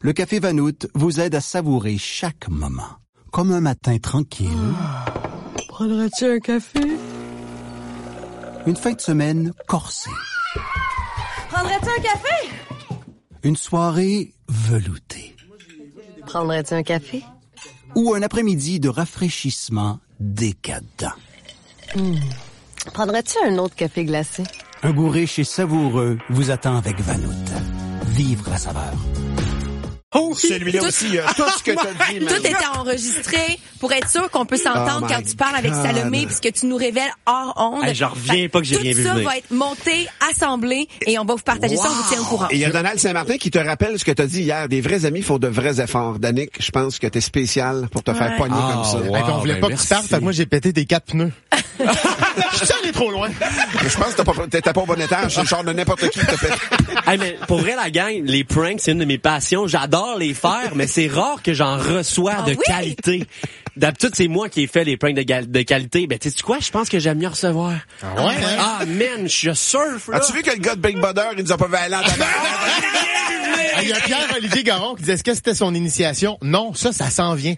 le Café Vanout vous aide à savourer chaque moment. Comme un matin tranquille. Prendrais-tu un café? Une fin de semaine corsée. Prendrais-tu un café? Une soirée veloutée. Prendrais-tu un café? Ou un après-midi de rafraîchissement décadent. Prendrais-tu un autre café glacé? Un goût riche et savoureux vous attend avec Vanout. Vivre la saveur. Oh, celui-là aussi, tout ce que t'as dit, man. Tout était enregistré pour être sûr qu'on peut s'entendre quand tu parles avec Salomé puisque tu nous révèles hors onde. J'en reviens pas que j'ai rien vu venir. Tout ça va être monté, assemblé et on va vous partager ça, on vous tient au courant. Et il y a Donald Saint-Martin qui te rappelle ce que t'as dit hier. Des vrais amis font de vrais efforts. Danick, je pense que t'es spécial pour te faire poigner comme ça. Wow, on voulait pas que tu partes, fait que moi j'ai pété tes 4 pneus. Je suis allé trop loin. Je pense que t'étais pas au bon étage. C'est le genre de n'importe qui qui te fait. Hey, mais pour vrai, la gang, les pranks, c'est une de mes passions. J'adore les faire, mais c'est rare que j'en reçois de qualité. D'habitude, c'est moi qui ai fait les pranks de qualité. Ben, tu sais quoi? Je pense que j'aime mieux recevoir. Ah ouais? Ah, man, je surfe, là. As-tu vu que le gars de Big Brother, il nous a pas vu aller en Il y a Pierre-Olivier Garon qui disait, est-ce que c'était son initiation? Non, ça s'en vient.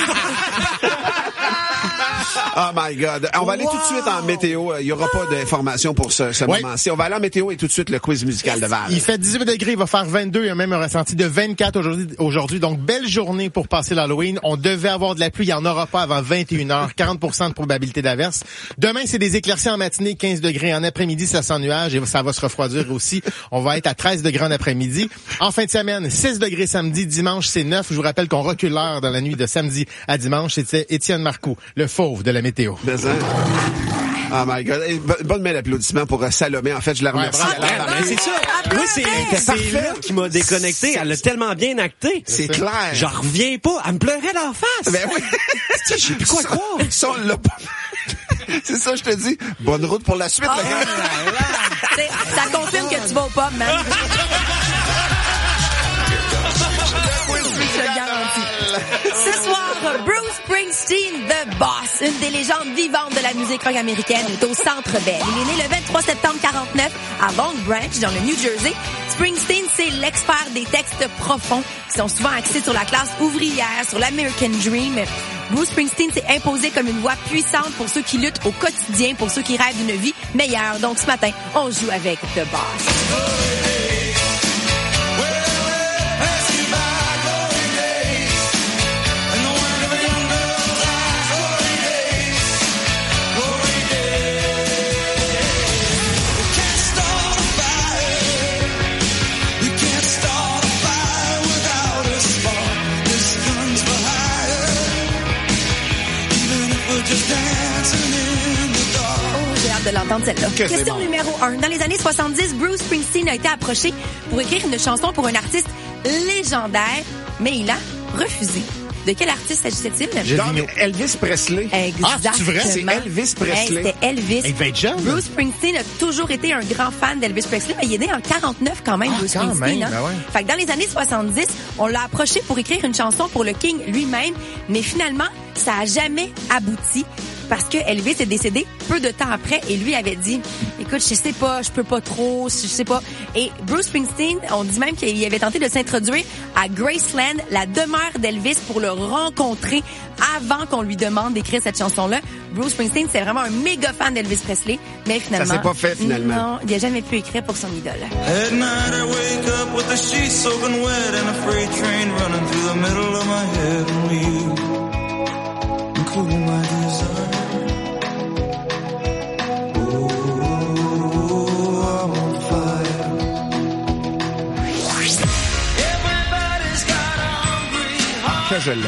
Oh my God. On va aller tout de suite en météo. Il y aura pas d'informations pour ce moment-ci. On va aller en météo et tout de suite le quiz musical de Val. Il fait 18 degrés, il va faire 22. Il y a même un ressenti de 24 aujourd'hui. Donc, belle journée pour passer l'Halloween. On devait avoir de la pluie. Il n'y en aura pas avant 21h. 40% de probabilité d'averse. Demain, c'est des éclaircies en matinée, 15 degrés. En après-midi, ça sent nuage et ça va se refroidir aussi. On va être à 13 degrés en après-midi. En fin de semaine, 6 degrés samedi. Dimanche, c'est 9. Je vous rappelle qu'on recule l'heure dans la nuit de samedi à dimanche. C'était Étienne Marcoux, le fauve de la météo. Oh my God. Bonne main d'applaudissement pour Salomé. En fait, je la remercie. C'est ça. Moi, c'est là qui m'a déconnecté. Elle l'a tellement bien acté. C'est clair. J'en reviens pas. Elle me pleurait d'en face. Ben oui. Je sais plus quoi croire. Ça, on l'a pas. C'est ça, je te dis. Bonne route pour la suite, le gars. Ça confirme que tu vas au pub, man. Je le garantis. Ce soir, Bruce Springsteen, The Boss, une des légendes vivantes de la musique rock américaine, est au Centre Bell. Il est né le 23 septembre 49 à Long Branch, dans le New Jersey. Springsteen, c'est l'expert des textes profonds qui sont souvent axés sur la classe ouvrière, sur l'American Dream. Bruce Springsteen s'est imposé comme une voix puissante pour ceux qui luttent au quotidien, pour ceux qui rêvent d'une vie meilleure. Donc ce matin, on joue avec The Boss. De l'entendre celle-là. Question numéro 1. Dans les années 70, Bruce Springsteen a été approché pour écrire une chanson pour un artiste légendaire, mais il a refusé. De quel artiste s'agissait-il? Elvis Presley. Exactement. Ah, c'est vrai? C'est Elvis Presley. C'était Elvis. Il va être jeune. Bruce Springsteen a toujours été un grand fan d'Elvis Presley. Il est né en 49 quand même, Bruce Springsteen. Même, ben ouais. Fait que dans les années 70, on l'a approché pour écrire une chanson pour le King lui-même, mais finalement, ça a jamais abouti. Parce que Elvis est décédé peu de temps après et lui avait dit, écoute, je sais pas, je peux pas trop, je sais pas. Et Bruce Springsteen, on dit même qu'il avait tenté de s'introduire à Graceland, la demeure d'Elvis, pour le rencontrer avant qu'on lui demande d'écrire cette chanson-là. Bruce Springsteen, c'est vraiment un méga fan d'Elvis Presley, mais finalement... Ça s'est pas fait, finalement. Non, il a jamais pu écrire pour son idole. At night I wake up with the sheets soaking wet and a freight train running through the middle of my head. Only you can cool my desire. Que je l'aime.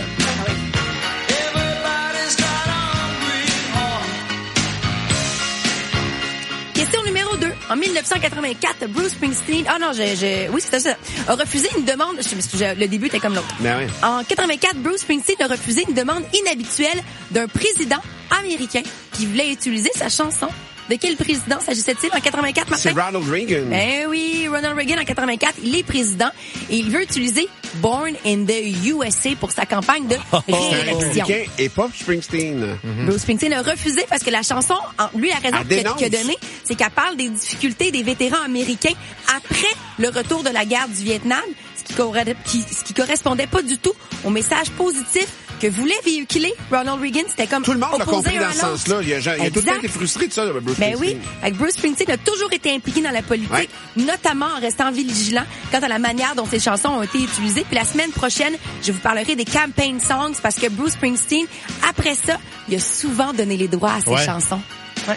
Question numéro 2. En 1984, Bruce Springsteen, oui, c'était ça, a refusé une demande, le début était comme l'autre. Ben oui. En 84, Bruce Springsteen a refusé une demande inhabituelle d'un président américain qui voulait utiliser sa chanson De quel président s'agissait-il en 84, Martin? C'est Ronald Reagan. Ben oui, Ronald Reagan en 84, il est président et il veut utiliser Born in the USA pour sa campagne de réélection. Et pas Springsteen. Bruce Springsteen a refusé parce que la chanson, lui, la raison qu'il a donnée, c'est qu'elle parle des difficultés des vétérans américains après le retour de la guerre du Vietnam, ce qui correspondait pas du tout au message positif que voulait véhiculer Ronald Reagan. C'était comme tout le monde l'a compris un dans à ce l'autre. sens-là. Il a tout le temps été frustré de ça, Bruce Ben Springsteen. oui, avec Bruce Springsteen a toujours été impliqué dans la politique, notamment en restant vigilant quant à la manière dont ses chansons ont été utilisées. Puis la semaine prochaine, je vous parlerai des campaign songs parce que Bruce Springsteen, après ça, il a souvent donné les droits à ses chansons. Ouais.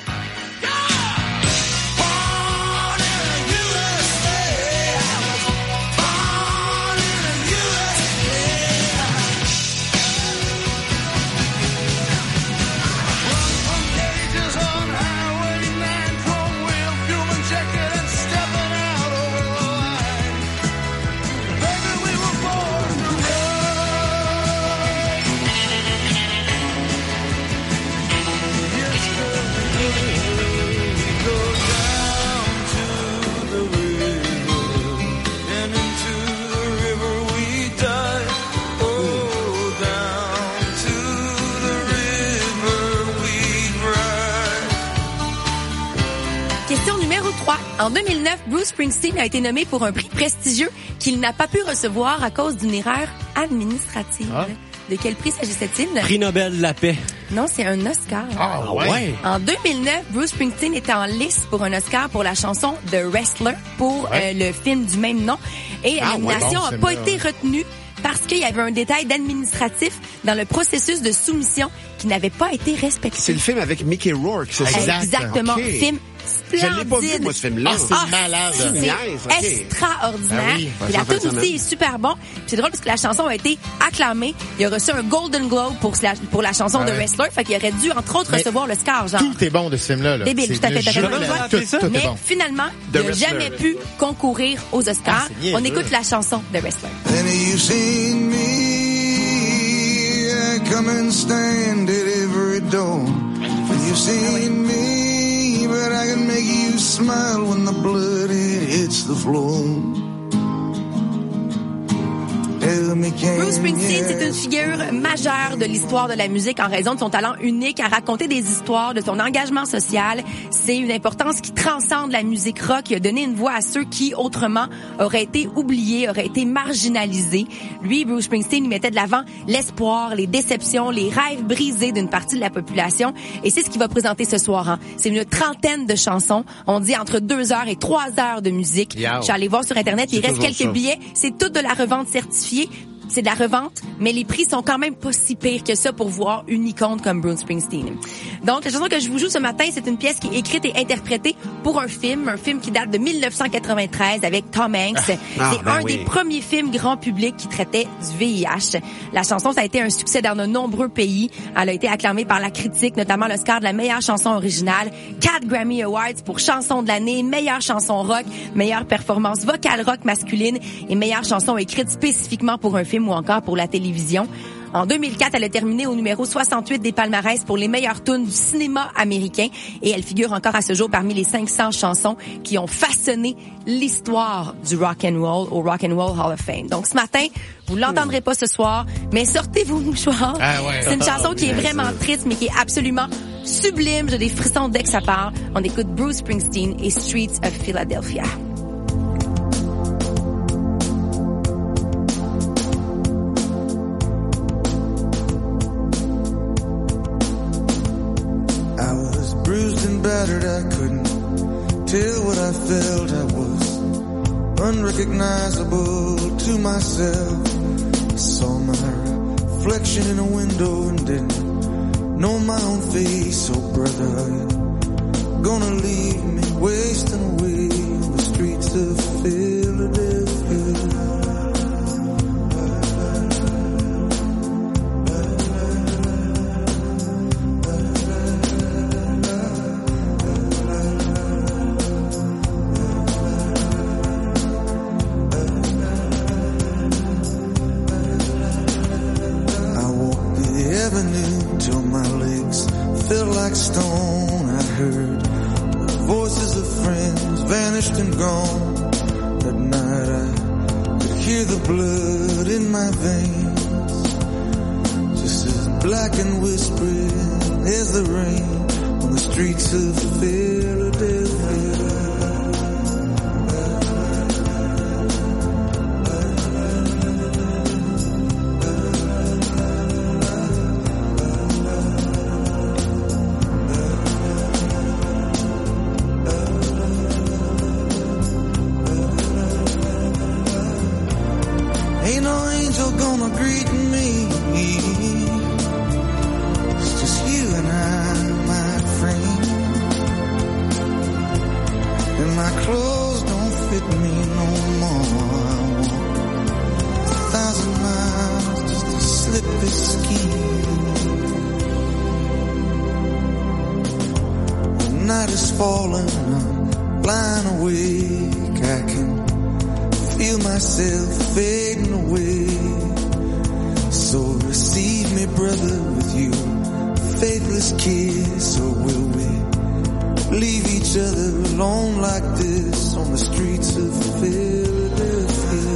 En 2009, Bruce Springsteen a été nommé pour un prix prestigieux qu'il n'a pas pu recevoir à cause d'une erreur administrative. Ah. De quel prix s'agissait-il? Prix Nobel de la paix. Non, c'est un Oscar. Ah ouais? En 2009, Bruce Springsteen était en lice pour un Oscar pour la chanson The Wrestler pour le film du même nom. Et la nomination n'a pas été retenue parce qu'il y avait un détail d'administratif dans le processus de soumission qui n'avait pas été respecté. C'est le film avec Mickey Rourke, c'est ça? Exactement. Okay. Film splendide. Je l'ai pas vu, moi, ce film-là. C'est malade. C'est extraordinaire. Et la tune aussi est super bon. Puis c'est drôle parce que la chanson a été acclamée. Il a reçu un Golden Globe pour la chanson de Wrestler. Fait qu'il aurait dû, entre autres, recevoir le Scar. Genre. Tout est bon de ce film-là. Débile, tout à fait. Tout Mais est bon. finalement, il n'a jamais pu concourir aux Oscars. On écoute la chanson de Wrestler. Come and stand at every door. You've seen me, but I can make you smile when the blood hits the floor. Bruce Springsteen, c'est une figure majeure de l'histoire de la musique en raison de son talent unique à raconter des histoires, de son engagement social. C'est une importance qui transcende la musique rock. Il a donné une voix à ceux qui, autrement, auraient été oubliés, auraient été marginalisés. Lui, Bruce Springsteen, il mettait de l'avant l'espoir, les déceptions, les rêves brisés d'une partie de la population. Et c'est ce qu'il va présenter ce soir. Hein. C'est une 30aine de chansons. On dit entre 2 heures et 3 heures de musique. Je suis allée voir sur Internet. Il reste quelques billets. C'est tout de la revente certifiée. C'est de la revente, mais les prix sont quand même pas si pires que ça pour voir une icône comme Bruce Springsteen. Donc, la chanson que je vous joue ce matin, c'est une pièce qui est écrite et interprétée pour un film qui date de 1993 avec Tom Hanks. C'est un des premiers films grand public qui traitait du VIH. La chanson, ça a été un succès dans de nombreux pays. Elle a été acclamée par la critique, notamment l'Oscar de la meilleure chanson originale, 4 Grammy Awards pour chanson de l'année, meilleure chanson rock, meilleure performance vocale rock masculine et meilleure chanson écrite spécifiquement pour un film ou encore pour la télévision. En 2004, elle a terminé au numéro 68 des palmarès pour les meilleures tunes du cinéma américain et elle figure encore à ce jour parmi les 500 chansons qui ont façonné l'histoire du rock and roll au Rock and Roll Hall of Fame. Donc ce matin, vous l'entendrez pas ce soir, mais sortez vos mouchoirs. C'est une chanson qui est vraiment triste mais qui est absolument sublime. J'ai des frissons dès que ça part. On écoute Bruce Springsteen et Streets of Philadelphia. Battered, I couldn't tell what I felt. I was unrecognizable to myself. I saw my reflection in a window and didn't know my own face. Oh brother, you're gonna leave me wasting away on the streets of Philadelphia. voices of friends vanished and gone. At night I could hear the blood in my veins, just as black and whispering as the rain on the streets of Philadelphia. Ain't no angel gonna greet me. It's just you and I, my friend. And my clothes don't fit me no more. I walk 1,000 miles just to slip this skin. The night is falling, I'm lying awake. I can feel myself fading away. So receive me, brother, with you faithless kiss, or will we leave each other alone like this on the streets of Philadelphia?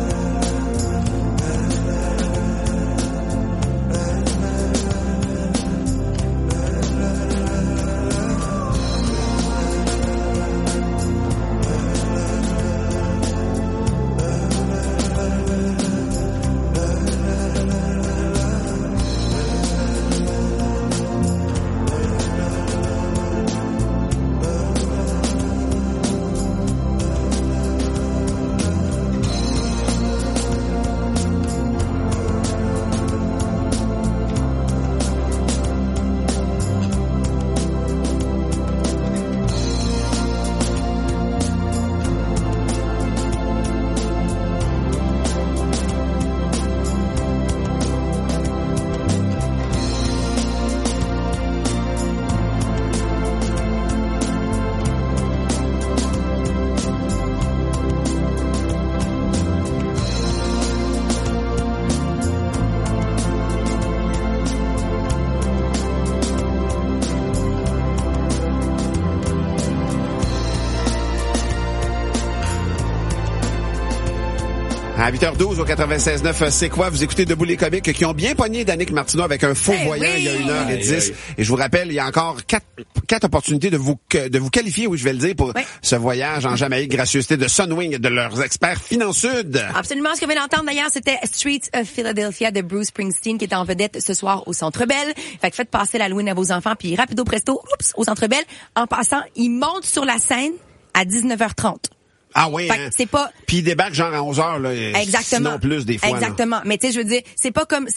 À 8h12 au 96.9, c'est quoi? Vous écoutez Debout les comiques qui ont bien pogné Danick Martineau avec un faux voyant il y a 1h10. Et je vous rappelle, il y a encore quatre opportunités de vous qualifier, oui, je vais le dire, pour ce voyage en Jamaïque, gracieuseté de Sunwing et de leurs experts Finance Sud. Absolument. Ce que vous venez d'entendre d'ailleurs, c'était Streets of Philadelphia de Bruce Springsteen qui est en vedette ce soir au Centre Bell. Fait que faites passer l'Halloween à vos enfants, puis rapido presto, au Centre Bell. En passant, il monte sur la scène à 19h30. Ah oui, hein? C'est pas. Puis il débarque genre à 11h là. Exactement. Sinon plus des fois. Exactement. Là. Mais tu sais, je veux dire, c'est pas comme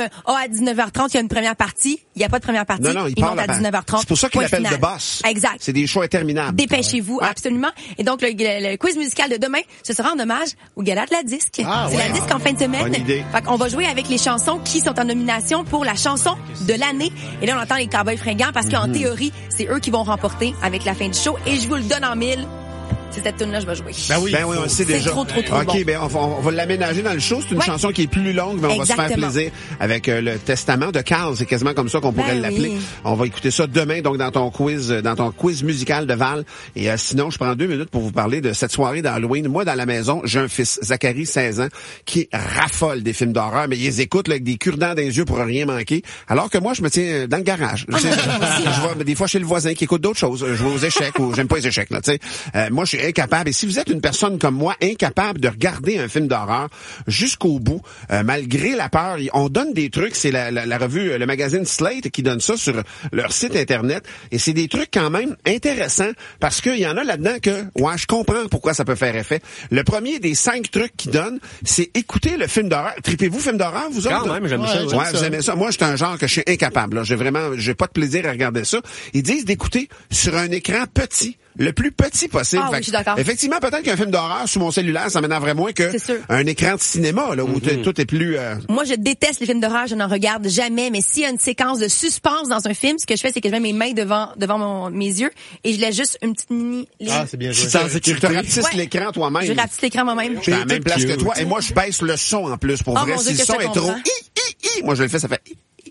à 19h30 il y a une première partie. Il y a pas de première partie. Non, il monte à 19h30. C'est pour ça qu'il appelle The Boss. Exact. C'est des shows interminables. Dépêchez-vous, absolument. Et donc le quiz musical de demain, ce sera en hommage au gala de la disque. C'est la disque en fin de semaine. Bonne idée. Fait qu'on va jouer avec les chansons qui sont en nomination pour la chanson de l'année. Et là, on entend les Cowboys fringants parce qu'en théorie, c'est eux qui vont remporter avec la fin du show. Et je vous le donne en mille. C'est cette tune-là, je vais jouer. Ben oui, on le sait déjà. C'est trop OK, bon. ben on va l'aménager dans le show. C'est une chanson qui est plus longue, mais on va se faire plaisir avec le testament de Carl. C'est quasiment comme ça qu'on pourrait l'appeler. Oui. On va écouter ça demain, donc dans ton quiz musical de Val. Et sinon, je prends 2 minutes pour vous parler de cette soirée d'Halloween. Moi, dans la maison, j'ai un fils, Zachary, 16 ans, qui raffole des films d'horreur, mais il les écoute là, avec des cure-dents dans les yeux pour rien manquer. Alors que moi, je me tiens dans le garage. Je vais des fois chez le voisin qui écoute d'autres choses. Je vais aux échecs ou j'aime pas les échecs, là, tu sais. Moi, je suis incapable. Et si vous êtes une personne comme moi, incapable de regarder un film d'horreur jusqu'au bout, malgré la peur, on donne des trucs. C'est la revue, le magazine Slate qui donne ça sur leur site Internet. Et c'est des trucs quand même intéressants parce qu'il y en a là-dedans que, je comprends pourquoi ça peut faire effet. Le premier des 5 trucs qu'ils donnent, c'est écouter le film d'horreur. Tripez-vous film d'horreur, vous autres? Quand même, j'aime ça. Ouais, vous aimez ça. Moi, c'est un genre que je suis incapable. Là. J'ai pas de plaisir à regarder ça. Ils disent d'écouter sur un écran petit. Le plus petit possible. Ah oui, je suis d'accord. Effectivement, peut-être qu'un film d'horreur sur mon cellulaire, ça m'énerverait moins que un écran de cinéma, là, où tout est plus... Moi, je déteste les films d'horreur, je n'en regarde jamais, mais s'il y a une séquence de suspense dans un film, ce que je fais, c'est que je mets mes mains devant mes yeux et je laisse juste une petite mini... Ah, c'est bien joué. Tu te rapetisses l'écran toi-même. Je rapetisse l'écran moi-même. Je suis à la même place que toi. Et moi, je baisse le son en plus. Pour vrai, si le son est trop... moi, je le fais, ça fait...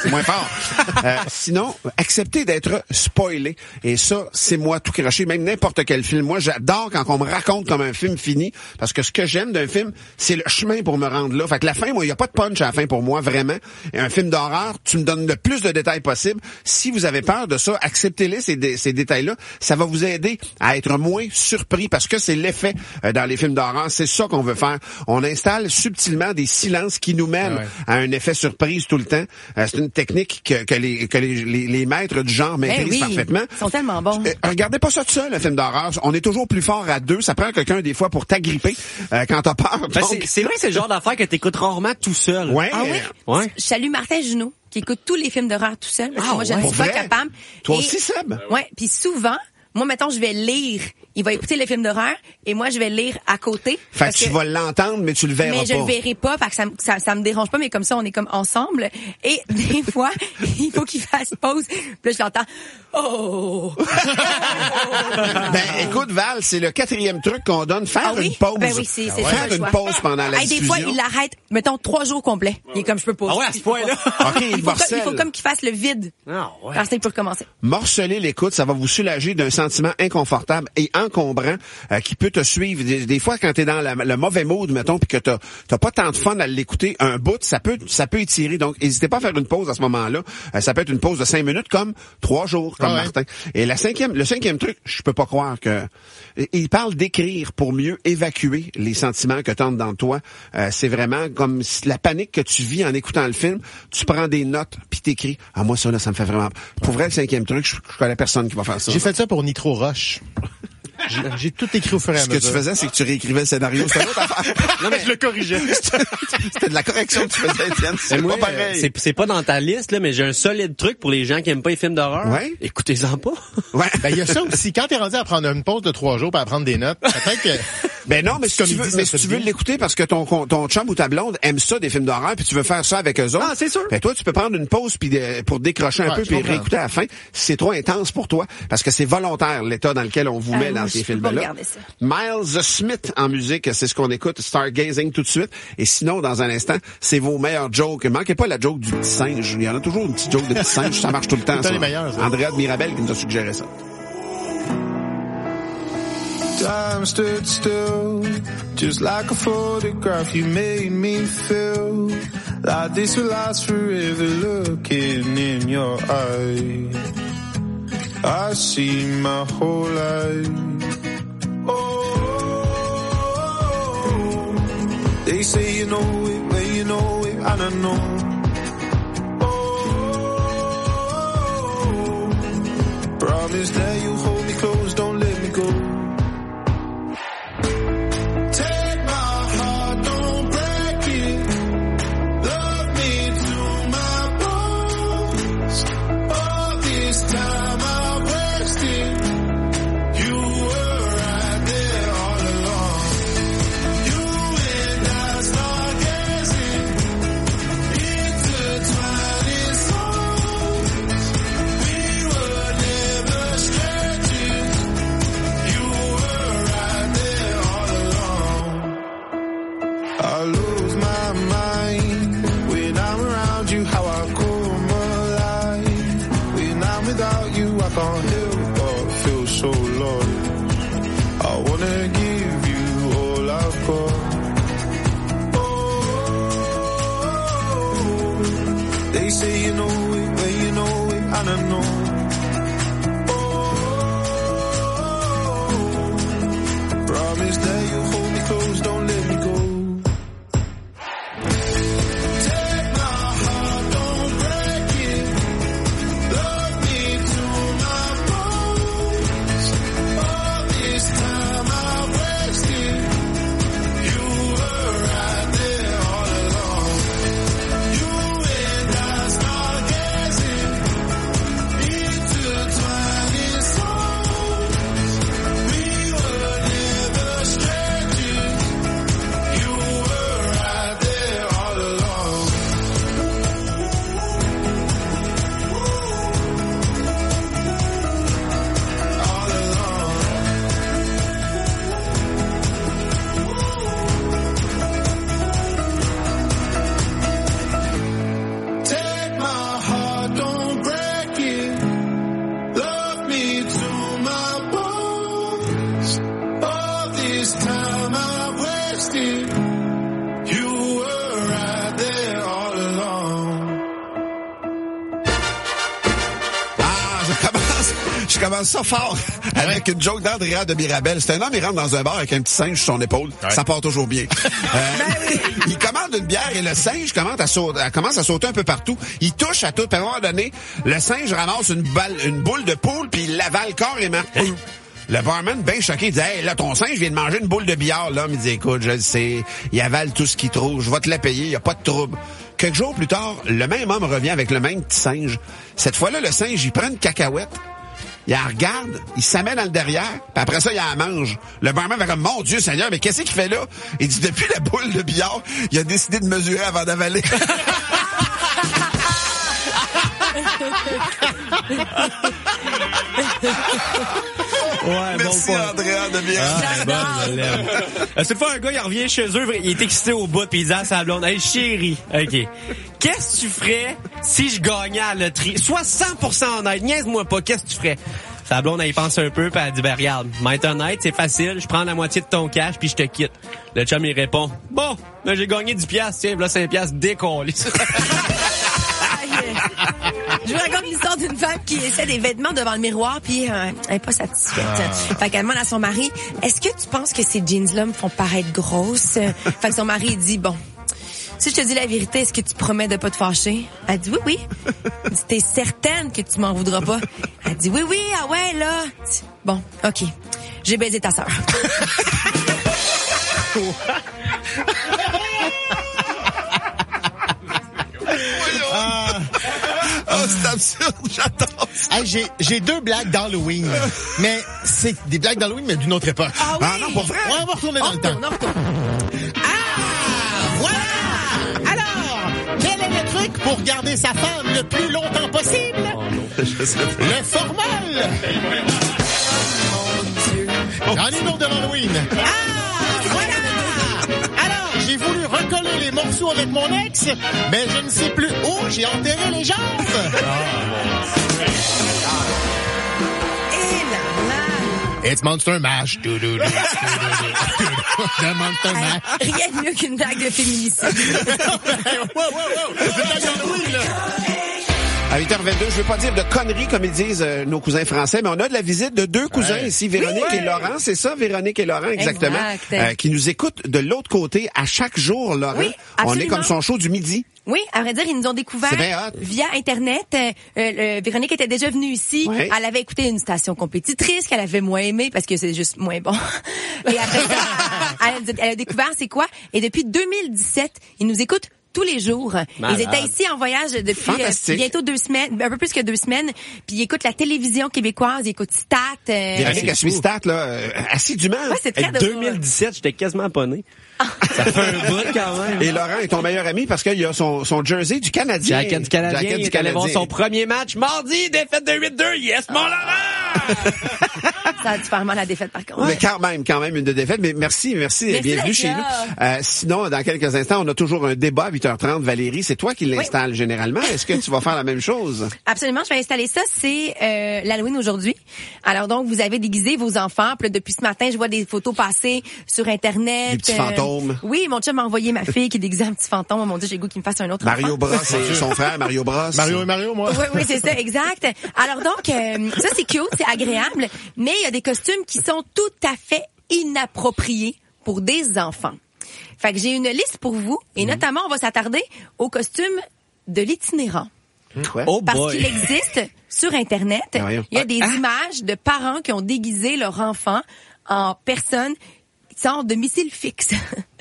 c'est moins fort. Sinon, accepter d'être spoilé. Et ça, c'est moi tout craché, même n'importe quel film. Moi, j'adore quand on me raconte comme un film fini, parce que ce que j'aime d'un film, c'est le chemin pour me rendre là. Fait que la fin, moi, il y a pas de punch à la fin pour moi, vraiment. Et un film d'horreur, tu me donnes le plus de détails possible. Si vous avez peur de ça, acceptez-les, ces détails-là. Ça va vous aider à être moins surpris, parce que c'est l'effet dans les films d'horreur. C'est ça qu'on veut faire. On installe subtilement des silences qui nous mènent à un effet surprise tout le temps. C'est une technique que les maîtres du genre maîtrisent parfaitement. Ils sont tellement bons. Regardez pas ça tout seul, un film d'horreur. On est toujours plus fort à deux. Ça prend quelqu'un des fois pour t'agripper quand t'as peur. Ben, c'est vrai, c'est le genre d'affaire que t'écoutes rarement tout seul. Ouais. Ah oui? Ouais. Je salue Martin Junot, qui écoute tous les films d'horreur tout seul. Parce que moi, je ne suis pas capable. Toi aussi, Seb? Ouais. Puis souvent, moi, mettons, je vais lire. Il va écouter les films d'horreur et moi, je vais lire à côté. Fait que tu vas l'entendre, mais tu le verras pas. Mais je le verrai pas, parce que ça me dérange pas, mais comme ça, on est comme ensemble. Et des fois, il faut qu'il fasse pause. Puis là, je l'entends. Oh! Ben, écoute, Val, c'est le 4e truc qu'on donne. Faire une pause. Ben oui, c'est Faire une pause pendant la diffusion. Des fois, il l'arrête, mettons, 3 jours complets. Il est comme, je peux pas. Ah ouais, à ce point-là. OK, il faut comme qu'il fasse le vide. Ah ouais. Parce qu'il peut recommencer. Morceler l'écoute, ça va vous soulager d'un sentiment inconfortable et encombrant qui peut te suivre. Des fois, quand t'es dans le mauvais mood, mettons, puis que t'as pas tant de fun à l'écouter, un bout, ça peut étirer. Donc, n'hésitez pas à faire une pause à ce moment-là. Ça peut être une pause de 5 minutes, comme 3 jours, comme Martin. Et le 5e truc, je peux pas croire que... Il parle d'écrire pour mieux évacuer les sentiments que t'as dans toi. C'est vraiment comme la panique que tu vis en écoutant le film. Tu prends des notes, puis t'écris. Ah, moi, ça, là, ça me fait vraiment... Pour vrai, le 5e truc, je connais personne qui va faire ça. J'ai fait ça pour Nitro Rush. J'ai tout écrit au fur et à mesure. Ce que tu faisais, c'est que tu réécrivais le scénario. C'était une autre affaire. Non, mais je le corrigeais. C'était de la correction que tu faisais, Étienne. C'est pas pareil. C'est pas dans ta liste, là, mais j'ai un solide truc pour les gens qui aiment pas les films d'horreur. Ouais. Écoutez-en pas. Ouais. Ben, il y a ça aussi. Quand t'es rendu à prendre une pause de 3 jours pour prendre des notes, peut-être que... Ben non, mais si tu veux l'écouter parce que ton chum ou ta blonde aime ça, des films d'horreur, puis tu veux faire ça avec eux autres. Ah, c'est sûr. Ben toi, tu peux prendre une pause puis pour décrocher un peu puis réécouter à la fin. C'est trop intense pour toi parce que c'est volontaire l'état dans lequel on vous met dans ces films-là. Miles Smith en musique, c'est ce qu'on écoute. Stargazing tout de suite. Et sinon, dans un instant, c'est vos meilleurs jokes. Manquez pas la joke du petit singe. Il y en a toujours une petite joke de petit singe. Ça marche tout le temps. C'est les meilleurs. Ça. Andrea de Mirabel qui nous a suggéré ça. Time stood still, just like a photograph. You made me feel like this will last forever. Looking in your eyes, I see my whole life. Oh, they say you know it, well you know it, and I know. Oh, promise that you hold me close, don't let me go. Je commence ça fort avec une joke d'Andrea de Mirabel. C'est un homme, il rentre dans un bar avec un petit singe sur son épaule. Ouais. Ça part toujours bien. Il commande une bière et le singe commence à sauter un peu partout. Il touche à tout. Puis à un moment donné, le singe ramasse une boule de poule puis il l'avale carrément. Le barman, bien choqué, dit « Hey, là, ton singe vient de manger une boule de billard. » L'homme, il dit « Écoute, je le sais, il avale tout ce qu'il trouve. Je vais te la payer, il n'y a pas de trouble. » Quelques jours plus tard, le même homme revient avec le même petit singe. Cette fois-là, le singe, il prend une cacahuète, il la regarde, il s'en met dans le derrière, puis après ça, il la mange. Le barman va comme « Mon Dieu Seigneur, mais qu'est-ce qu'il fait là? » Il dit « Depuis la boule de billard, il a décidé de mesurer avant d'avaler. » Ouais, merci, bon Andrea de bien. Je l'aime. Cette fois, un gars, il revient chez eux, il est excité au bout, puis il dit à sa blonde, « Hey, chérie, OK, qu'est-ce que tu ferais si je gagnais à la loterie? Sois 100% honnête, niaise-moi pas, qu'est-ce que tu ferais? » Sa blonde, elle y pense un peu, puis elle dit, ben regarde, m'être honnête, c'est facile, je prends la moitié de ton cash, puis je te quitte. Le chum, il répond, bon, ben j'ai gagné 10 piastres, tiens, là 5 piastres, décollé. Je vous raconte l'histoire d'une femme qui essaie des vêtements devant le miroir puis elle est pas satisfaite. Fait qu'elle demande à son mari, est-ce que tu penses que ces jeans-là me font paraître grosse? Fait que son mari dit, bon, si je te dis la vérité, est-ce que tu promets de pas te fâcher? Elle dit oui. Il dit, t'es certaine que tu m'en voudras pas? Elle dit oui, ah ouais, là. Bon, OK. J'ai baisé ta sœur. Oh, c'est absurde, j'adore ça. Hey, j'ai 2 blagues d'Halloween, mais c'est des blagues d'Halloween, mais d'une autre époque. Ah oui? Ah non, pour vrai? Ouais, on va retourner dans le temps. On retourne. Voilà! Alors, quel est le truc pour garder sa femme le plus longtemps possible? Je sais pas. Le formol! J'en ai une autre de Halloween. Voilà! Alors, j'ai voulu recoller les morceaux avec mon ex, mais je ne sais plus où j'ai enterré les jambes. It's Monster Mash. The Monster Mash. Rien de mieux qu'une blague de féminicide. Wow. C'est la Halloween, là. À 8h22, je veux pas dire de conneries comme ils disent nos cousins français, mais on a de la visite de 2 cousins ici, Véronique et Laurent. C'est ça, Véronique et Laurent, exactement. Qui nous écoutent de l'autre côté à chaque jour, Laurent. Oui, on est comme son show du midi. Oui, à vrai dire, ils nous ont découvert via Internet. Véronique était déjà venue ici. Oui. Elle avait écouté une station compétitrice qu'elle avait moins aimée parce que c'est juste moins bon. Et après ça, elle a découvert c'est quoi. Et depuis 2017, ils nous écoutent tous les jours. Malade. Ils étaient ici en voyage depuis bientôt 2 semaines, un peu plus que 2 semaines. Puis ils écoutent la télévision québécoise, ils écoutent Stat. Véronique, elle suit Stat, là, assidûment. Ouais, c'est très 2017, j'étais quasiment pas né. Ça fait un bout quand même. Et Laurent est ton meilleur ami parce qu'il a son jersey du Canadien. Jacket du Canadien. Il est allé voir son premier match mardi, défaite de 8-2. Yes, mon Laurent! Ça a dû faire mal la défaite par contre. Mais quand même une de défaite. Mais merci, bienvenue chez nous. Sinon, dans quelques instants, on a toujours un débat à 8h30. Valérie, c'est toi qui l'installes généralement. Est-ce que tu vas faire la même chose? Absolument, je vais installer ça. C'est l'Halloween aujourd'hui. Alors donc, vous avez déguisé vos enfants. Puis là, depuis ce matin, je vois des photos passer sur Internet. Des petits fantômes. Oui, mon chum m'a envoyé ma fille qui est déguisée en petit fantôme. Oh mon Dieu, j'ai le goût qu'il me fasse un autre Mario enfant. Bros et son frère, Mario Bros. Mario et Mario, moi. Oui, c'est ça, exact. Alors donc, ça c'est cute, c'est agréable, mais il y a des costumes qui sont tout à fait inappropriés pour des enfants. Fait que j'ai une liste pour vous, et notamment, on va s'attarder aux costumes de l'itinérant. Quoi? Oh Parce boy. qu'il existe sur Internet, il y a des images de parents qui ont déguisé leur enfant en personne sans domicile fixe.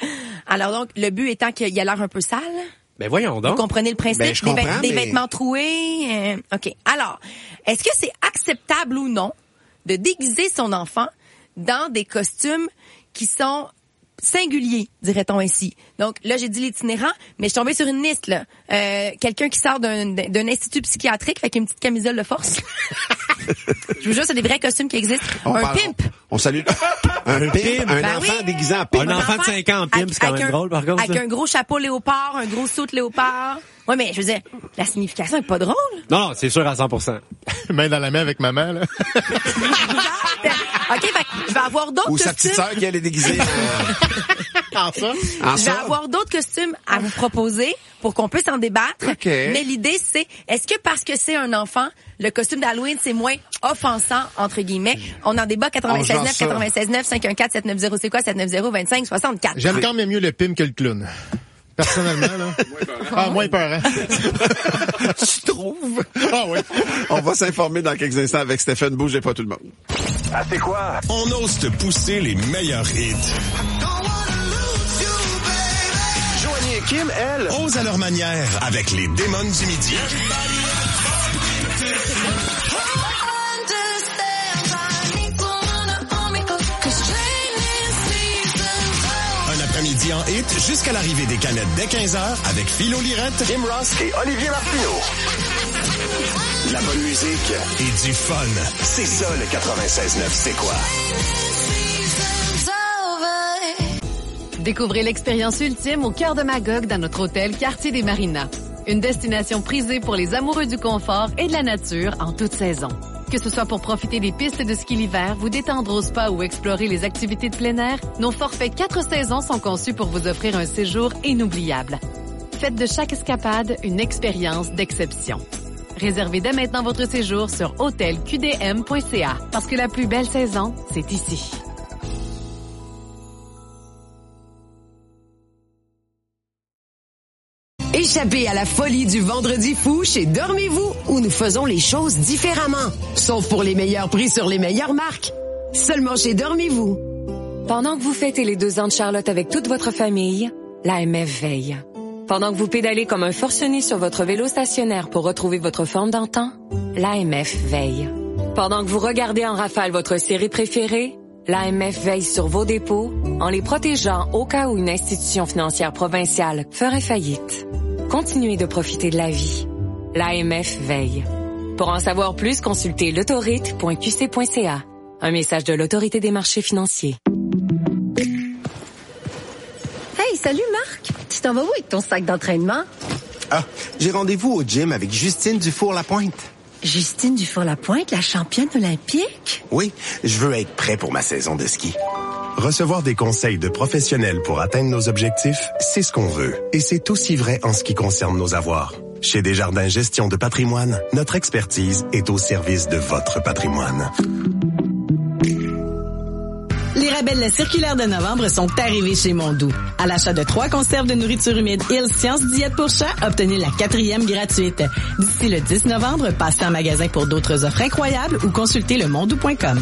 Alors donc, le but étant qu'il a l'air un peu sale. Ben voyons donc. Vous comprenez le principe? Ben, je comprends, des vêtements troués. OK. Alors, est-ce que c'est acceptable ou non de déguiser son enfant dans des costumes qui sont singuliers, dirait-on ainsi. Donc là, j'ai dit l'itinérant, mais je suis tombée sur une liste là. Quelqu'un qui sort d'un institut psychiatrique avec une petite camisole de force. Je vous jure, c'est des vrais costumes qui existent. Pimp. On salue. Un pimp. Un enfant déguisé en pimp. Un enfant de 5 ans en pimp, c'est quand même drôle par contre. Avec un gros chapeau léopard, un gros saut léopard. Ouais, mais je veux dire, la signification est pas drôle. Non, c'est sûr à 100%. Main dans la main avec maman, là. OK, fait je vais avoir d'autres costumes. Ou sa petite sœur qui allait déguiser En ça? Je vais avoir d'autres costumes à vous proposer pour qu'on puisse en débattre. Okay. Mais l'idée, c'est, est-ce que parce que c'est un enfant, le costume d'Halloween, c'est moins offensant, entre guillemets. On en débat 96.9, 96.9, 514-790, c'est quoi 790-2564? J'aime quand même mieux le pim que le clown. Personnellement, là. Moins peur, hein? Tu trouves? Ah oui. On va s'informer dans quelques instants avec Stéphane. Bougez pas tout le monde. Ah, c'est quoi? On ose te pousser les meilleurs hits. Joanie et Kim, elles, Osent à leur manière avec les démons du midi. Un après-midi en hit jusqu'à l'arrivée des canettes dès 15h avec Philo Lirette, Kim Ross et Olivier Martineau. La bonne musique et du fun. C'est ça le 96.9, c'est quoi? Découvrez l'expérience ultime au cœur de Magog dans notre hôtel Quartier des Marinas. Une destination prisée pour les amoureux du confort et de la nature en toute saison. Que ce soit pour profiter des pistes de ski l'hiver, vous détendre au spa ou explorer les activités de plein air, nos forfaits 4 saisons sont conçus pour vous offrir un séjour inoubliable. Faites de chaque escapade une expérience d'exception. Réservez dès maintenant votre séjour sur hôtelqdm.ca parce que la plus belle saison, c'est ici. Échappez à la folie du Vendredi fou chez Dormez-vous, où nous faisons les choses différemment. Sauf pour les meilleurs prix sur les meilleures marques. Seulement chez Dormez-vous. Pendant que vous fêtez les 2 ans de Charlotte avec toute votre famille, l'AMF veille. Pendant que vous pédalez comme un forcené sur votre vélo stationnaire pour retrouver votre forme d'antan, l'AMF veille. Pendant que vous regardez en rafale votre série préférée, l'AMF veille sur vos dépôts en les protégeant au cas où une institution financière provinciale ferait faillite. Continuez de profiter de la vie. L'AMF veille. Pour en savoir plus, consultez l'autorite.qc.ca. Un message de l'Autorité des marchés financiers. Hey, salut Marc! Tu t'en vas où avec ton sac d'entraînement? Ah, j'ai rendez-vous au gym avec Justine Dufour-Lapointe. Justine Dufour-Lapointe, la championne olympique? Oui, je veux être prêt pour ma saison de ski. Recevoir des conseils de professionnels pour atteindre nos objectifs, c'est ce qu'on veut. Et c'est aussi vrai en ce qui concerne nos avoirs. Chez Desjardins Gestion de patrimoine, notre expertise est au service de votre patrimoine. Les rabais de la circulaire de novembre sont arrivés chez Mondou. À l'achat de 3 conserves de nourriture humide Hills Science Diète pour chat, obtenez la 4e gratuite. D'ici le 10 novembre, passez en magasin pour d'autres offres incroyables ou consultez le mondou.com.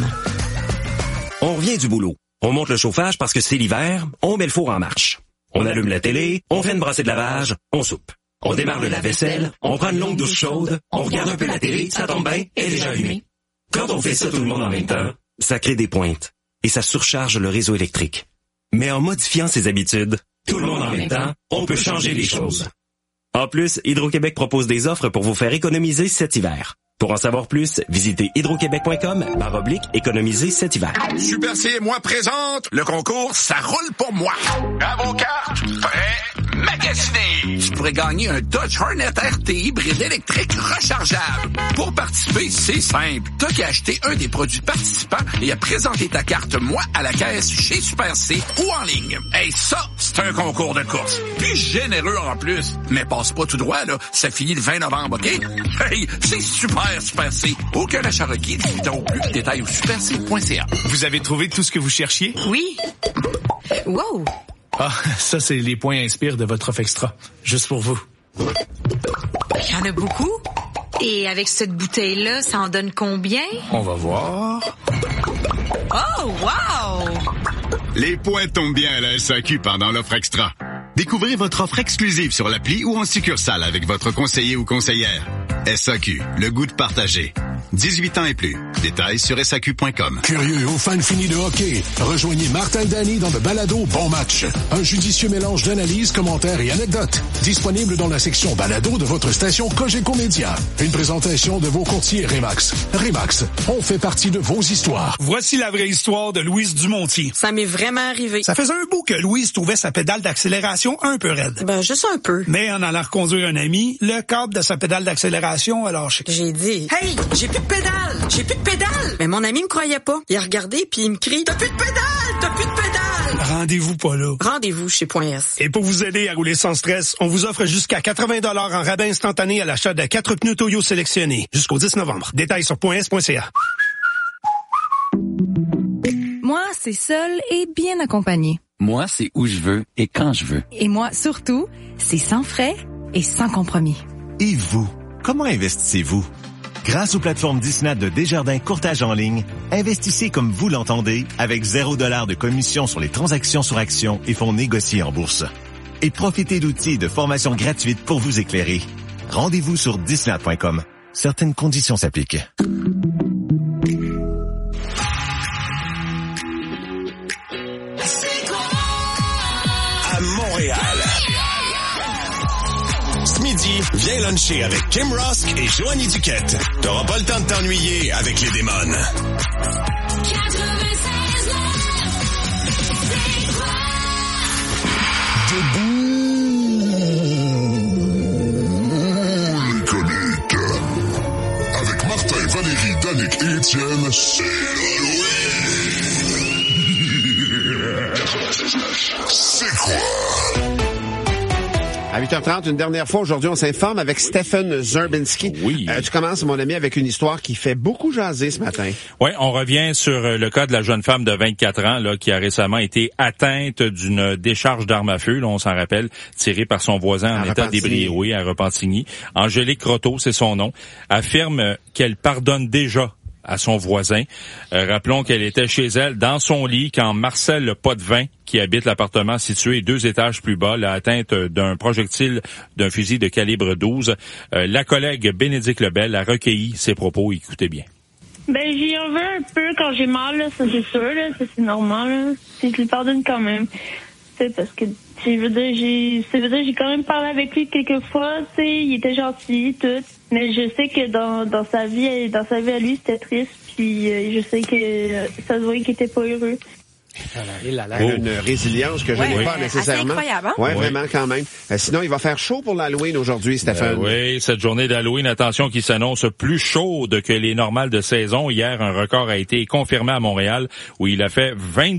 On revient du boulot. On monte le chauffage parce que c'est l'hiver, on met le four en marche. On allume la télé, on fait une brassée de lavage, on soupe. On démarre le lave-vaisselle, on prend une longue douche chaude, on regarde un peu la télé, ça tombe bien, elle est déjà allumée. Quand on fait ça tout le monde en même temps, ça crée des pointes et ça surcharge le réseau électrique. Mais en modifiant ses habitudes, tout le monde en même temps, on peut changer les choses. En plus, Hydro-Québec propose des offres pour vous faire économiser cet hiver. Pour en savoir plus, visitez hydroquebec.com/économiser cet hiver. Super C et moi présente le concours Ça roule pour moi. À vos cartes, prêts, magasinés. Tu pourrais gagner un Dodge Hornet RT hybride électrique rechargeable. Pour participer, c'est simple. T'as qu'à acheter un des produits participants et à présenter ta carte Moi à la caisse chez Super C ou en ligne. Hey, ça, c'est un concours de course. Puis généreux en plus. Mais passe pas tout droit, là. Ça finit le 20 novembre, OK? Hey, c'est super C. Aucun achat requis. Donc, plus de détails au superc.ca. Vous avez trouvé tout ce que vous cherchiez? Oui. Wow. Ah, ça, c'est les points Inspire de votre offre extra. Juste pour vous. Il y en a beaucoup. Et avec cette bouteille-là, ça en donne combien? On va voir. Oh, wow! Les points tombent bien à la SAQ pendant l'offre extra. Découvrez votre offre exclusive sur l'appli ou en succursale avec votre conseiller ou conseillère. SAQ, le goût de partager. 18 ans et plus. Détails sur SAQ.com. Curieux ou fan fini de hockey, rejoignez Martin Dany dans le balado Bon Match. Un judicieux mélange d'analyses, commentaires et anecdotes. Disponible dans la section balado de votre station Cogeco Média. Une présentation de vos courtiers Remax. Remax, on fait partie de vos histoires. Voici la vraie histoire de Louise Dumontier. Ça m'est vraiment arrivé. Ça faisait un bout que Louise trouvait sa pédale d'accélération un peu raide. Ben, juste un peu. Mais en allant reconduire un ami, le câble de sa pédale d'accélération a lâché. J'ai dit, hey, j'ai plus de pédale! J'ai plus de pédale! Mais mon ami me croyait pas. Il a regardé puis il me crie, t'as plus de pédale! T'as plus de pédale! Rendez-vous pas là. Rendez-vous chez .S. Et pour vous aider à rouler sans stress, on vous offre jusqu'à 80 $ en rabais instantané à l'achat de 4 pneus Toyo sélectionnés. Jusqu'au 10 novembre. Détails sur .s.ca. Moi, c'est seul et bien accompagné. Moi, c'est où je veux et quand je veux. Et moi, surtout, c'est sans frais et sans compromis. Et vous, comment investissez-vous? Grâce aux plateformes Disney de Desjardins Courtage en ligne, investissez comme vous l'entendez avec 0 $ de commission sur les transactions sur actions et fonds négociés en bourse. Et profitez d'outils et de formations gratuites pour vous éclairer. Rendez-vous sur disney.com. Certaines conditions s'appliquent. À Montréal. Ce midi, viens luncher avec Kim Rosk et Joanie Duquette. T'auras pas le temps de t'ennuyer avec les démons. Debout, les coniques. Avec Martin, Valérie, Danick et Étienne, c'est Halloween. C'est quoi? À 8h30, une dernière fois, aujourd'hui, on s'informe avec Stephen Zerbinski. Oui. Tu commences, mon ami, avec une histoire qui fait beaucoup jaser ce matin. Oui, on revient sur le cas de la jeune femme de 24 ans là, qui a récemment été atteinte d'une décharge d'arme à feu, là, on s'en rappelle, tirée par son voisin en état d'ébriété, oui, à Repentigny. Angélique Croteau, c'est son nom, affirme qu'elle pardonne déjà à son voisin. Rappelons qu'elle était chez elle, dans son lit, quand Marcel Potvin, qui habite l'appartement situé 2 étages plus bas, l'a atteinte d'un projectile d'un fusil de calibre 12. La collègue Bénédicte Lebel a recueilli ses propos. Écoutez bien. Ben, j'y en veux un peu quand j'ai mal, là, ça c'est sûr, là, ça c'est normal, là. Puis je lui pardonne quand même. C'est parce que, j'ai quand même parlé avec lui quelques fois, tu sais, il était gentil, tout. Mais je sais que dans sa vie à lui, c'était triste, puis je sais que ça se voyait qu'il était pas heureux. Elle a une résilience que je n'ai pas nécessairement. C'est incroyable, hein? Ouais, vraiment, quand même. Sinon, il va faire chaud pour l'Halloween aujourd'hui, Stéphane. Oui, cette journée d'Halloween, attention, qui s'annonce plus chaude que les normales de saison. Hier, un record a été confirmé à Montréal où il a fait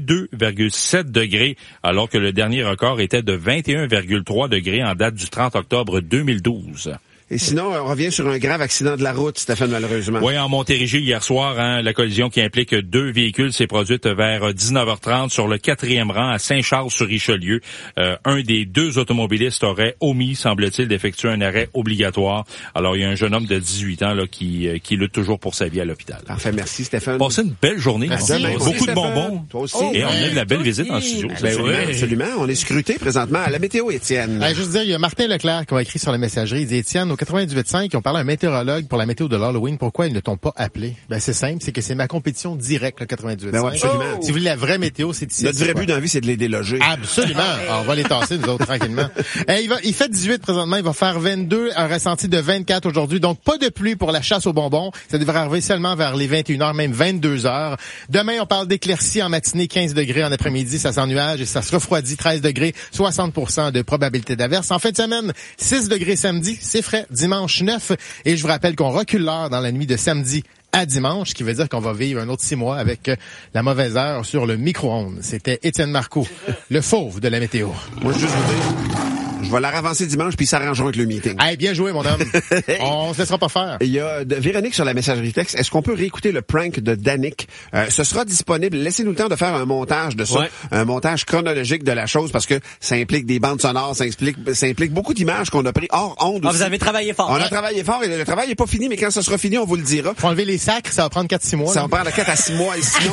22,7 degrés, alors que le dernier record était de 21,3 degrés en date du 30 octobre 2012. Et sinon, on revient sur un grave accident de la route, Stéphane, malheureusement. Oui, en Montérégie, hier soir, la collision qui implique 2 véhicules s'est produite vers 19h30 sur le 4e rang à Saint-Charles-sur-Richelieu. Un des 2 automobilistes aurait omis, semble-t-il, d'effectuer un arrêt obligatoire. Alors, il y a un jeune homme de 18 ans là qui lutte toujours pour sa vie à l'hôpital. Parfait, merci Stéphane. Passez une belle journée. Merci. Beaucoup de bonbons. Toi aussi. Et on a de la belle visite en studio. Absolument. On est scruté présentement à la météo, Étienne. Juste dire, il y a Martin Leclerc qui a écrit sur la messagerie. Il dit, Étienne, 98.5, ils ont parlé à un météorologue pour la météo de l'Halloween. Pourquoi ils ne t'ont pas appelé? Ben, c'est simple, c'est que c'est ma compétition directe, le 98.5. Ben ouais, absolument. Si vous voulez la vraie météo, c'est ici. Notre vrai but dans la vie, c'est de les déloger. Absolument. Alors, on va les tasser, nous autres, tranquillement. Il fait 18 présentement, il va faire 22, un ressenti de 24 aujourd'hui. Donc, pas de pluie pour la chasse aux bonbons. Ça devrait arriver seulement vers les 21h, même 22h. Demain, on parle d'éclaircies en matinée, 15 degrés. En après-midi, ça s'ennuage et ça se refroidit, 13 degrés, 60% de probabilité d'averse. En fin de semaine, 6 degrés samedi, c'est frais. Dimanche 9. Et je vous rappelle qu'on recule l'heure dans la nuit de samedi à dimanche, ce qui veut dire qu'on va vivre un autre 6 mois avec la mauvaise heure sur le micro-ondes. C'était Étienne Marcoux, le fauve de la météo. Moi, je veux juste vous dire, je vais la ravancer dimanche puis ils s'arrangeront avec le meeting. Hey, bien joué, mon homme. On se laissera pas faire. Il y a Véronique sur la messagerie texte. Est-ce qu'on peut réécouter le prank de Danick? Ce sera disponible. Laissez-nous le temps de faire un montage de ça. Ouais. Un montage chronologique de la chose parce que ça implique des bandes sonores, ça implique beaucoup d'images qu'on a pris hors onde aussi. Vous avez travaillé fort. On a travaillé fort et le travail est pas fini, mais quand ça sera fini, on vous le dira. Faut enlever les sacres, ça va prendre 4-6 mois. Ça va prendre 4 à 6 mois. Et sinon,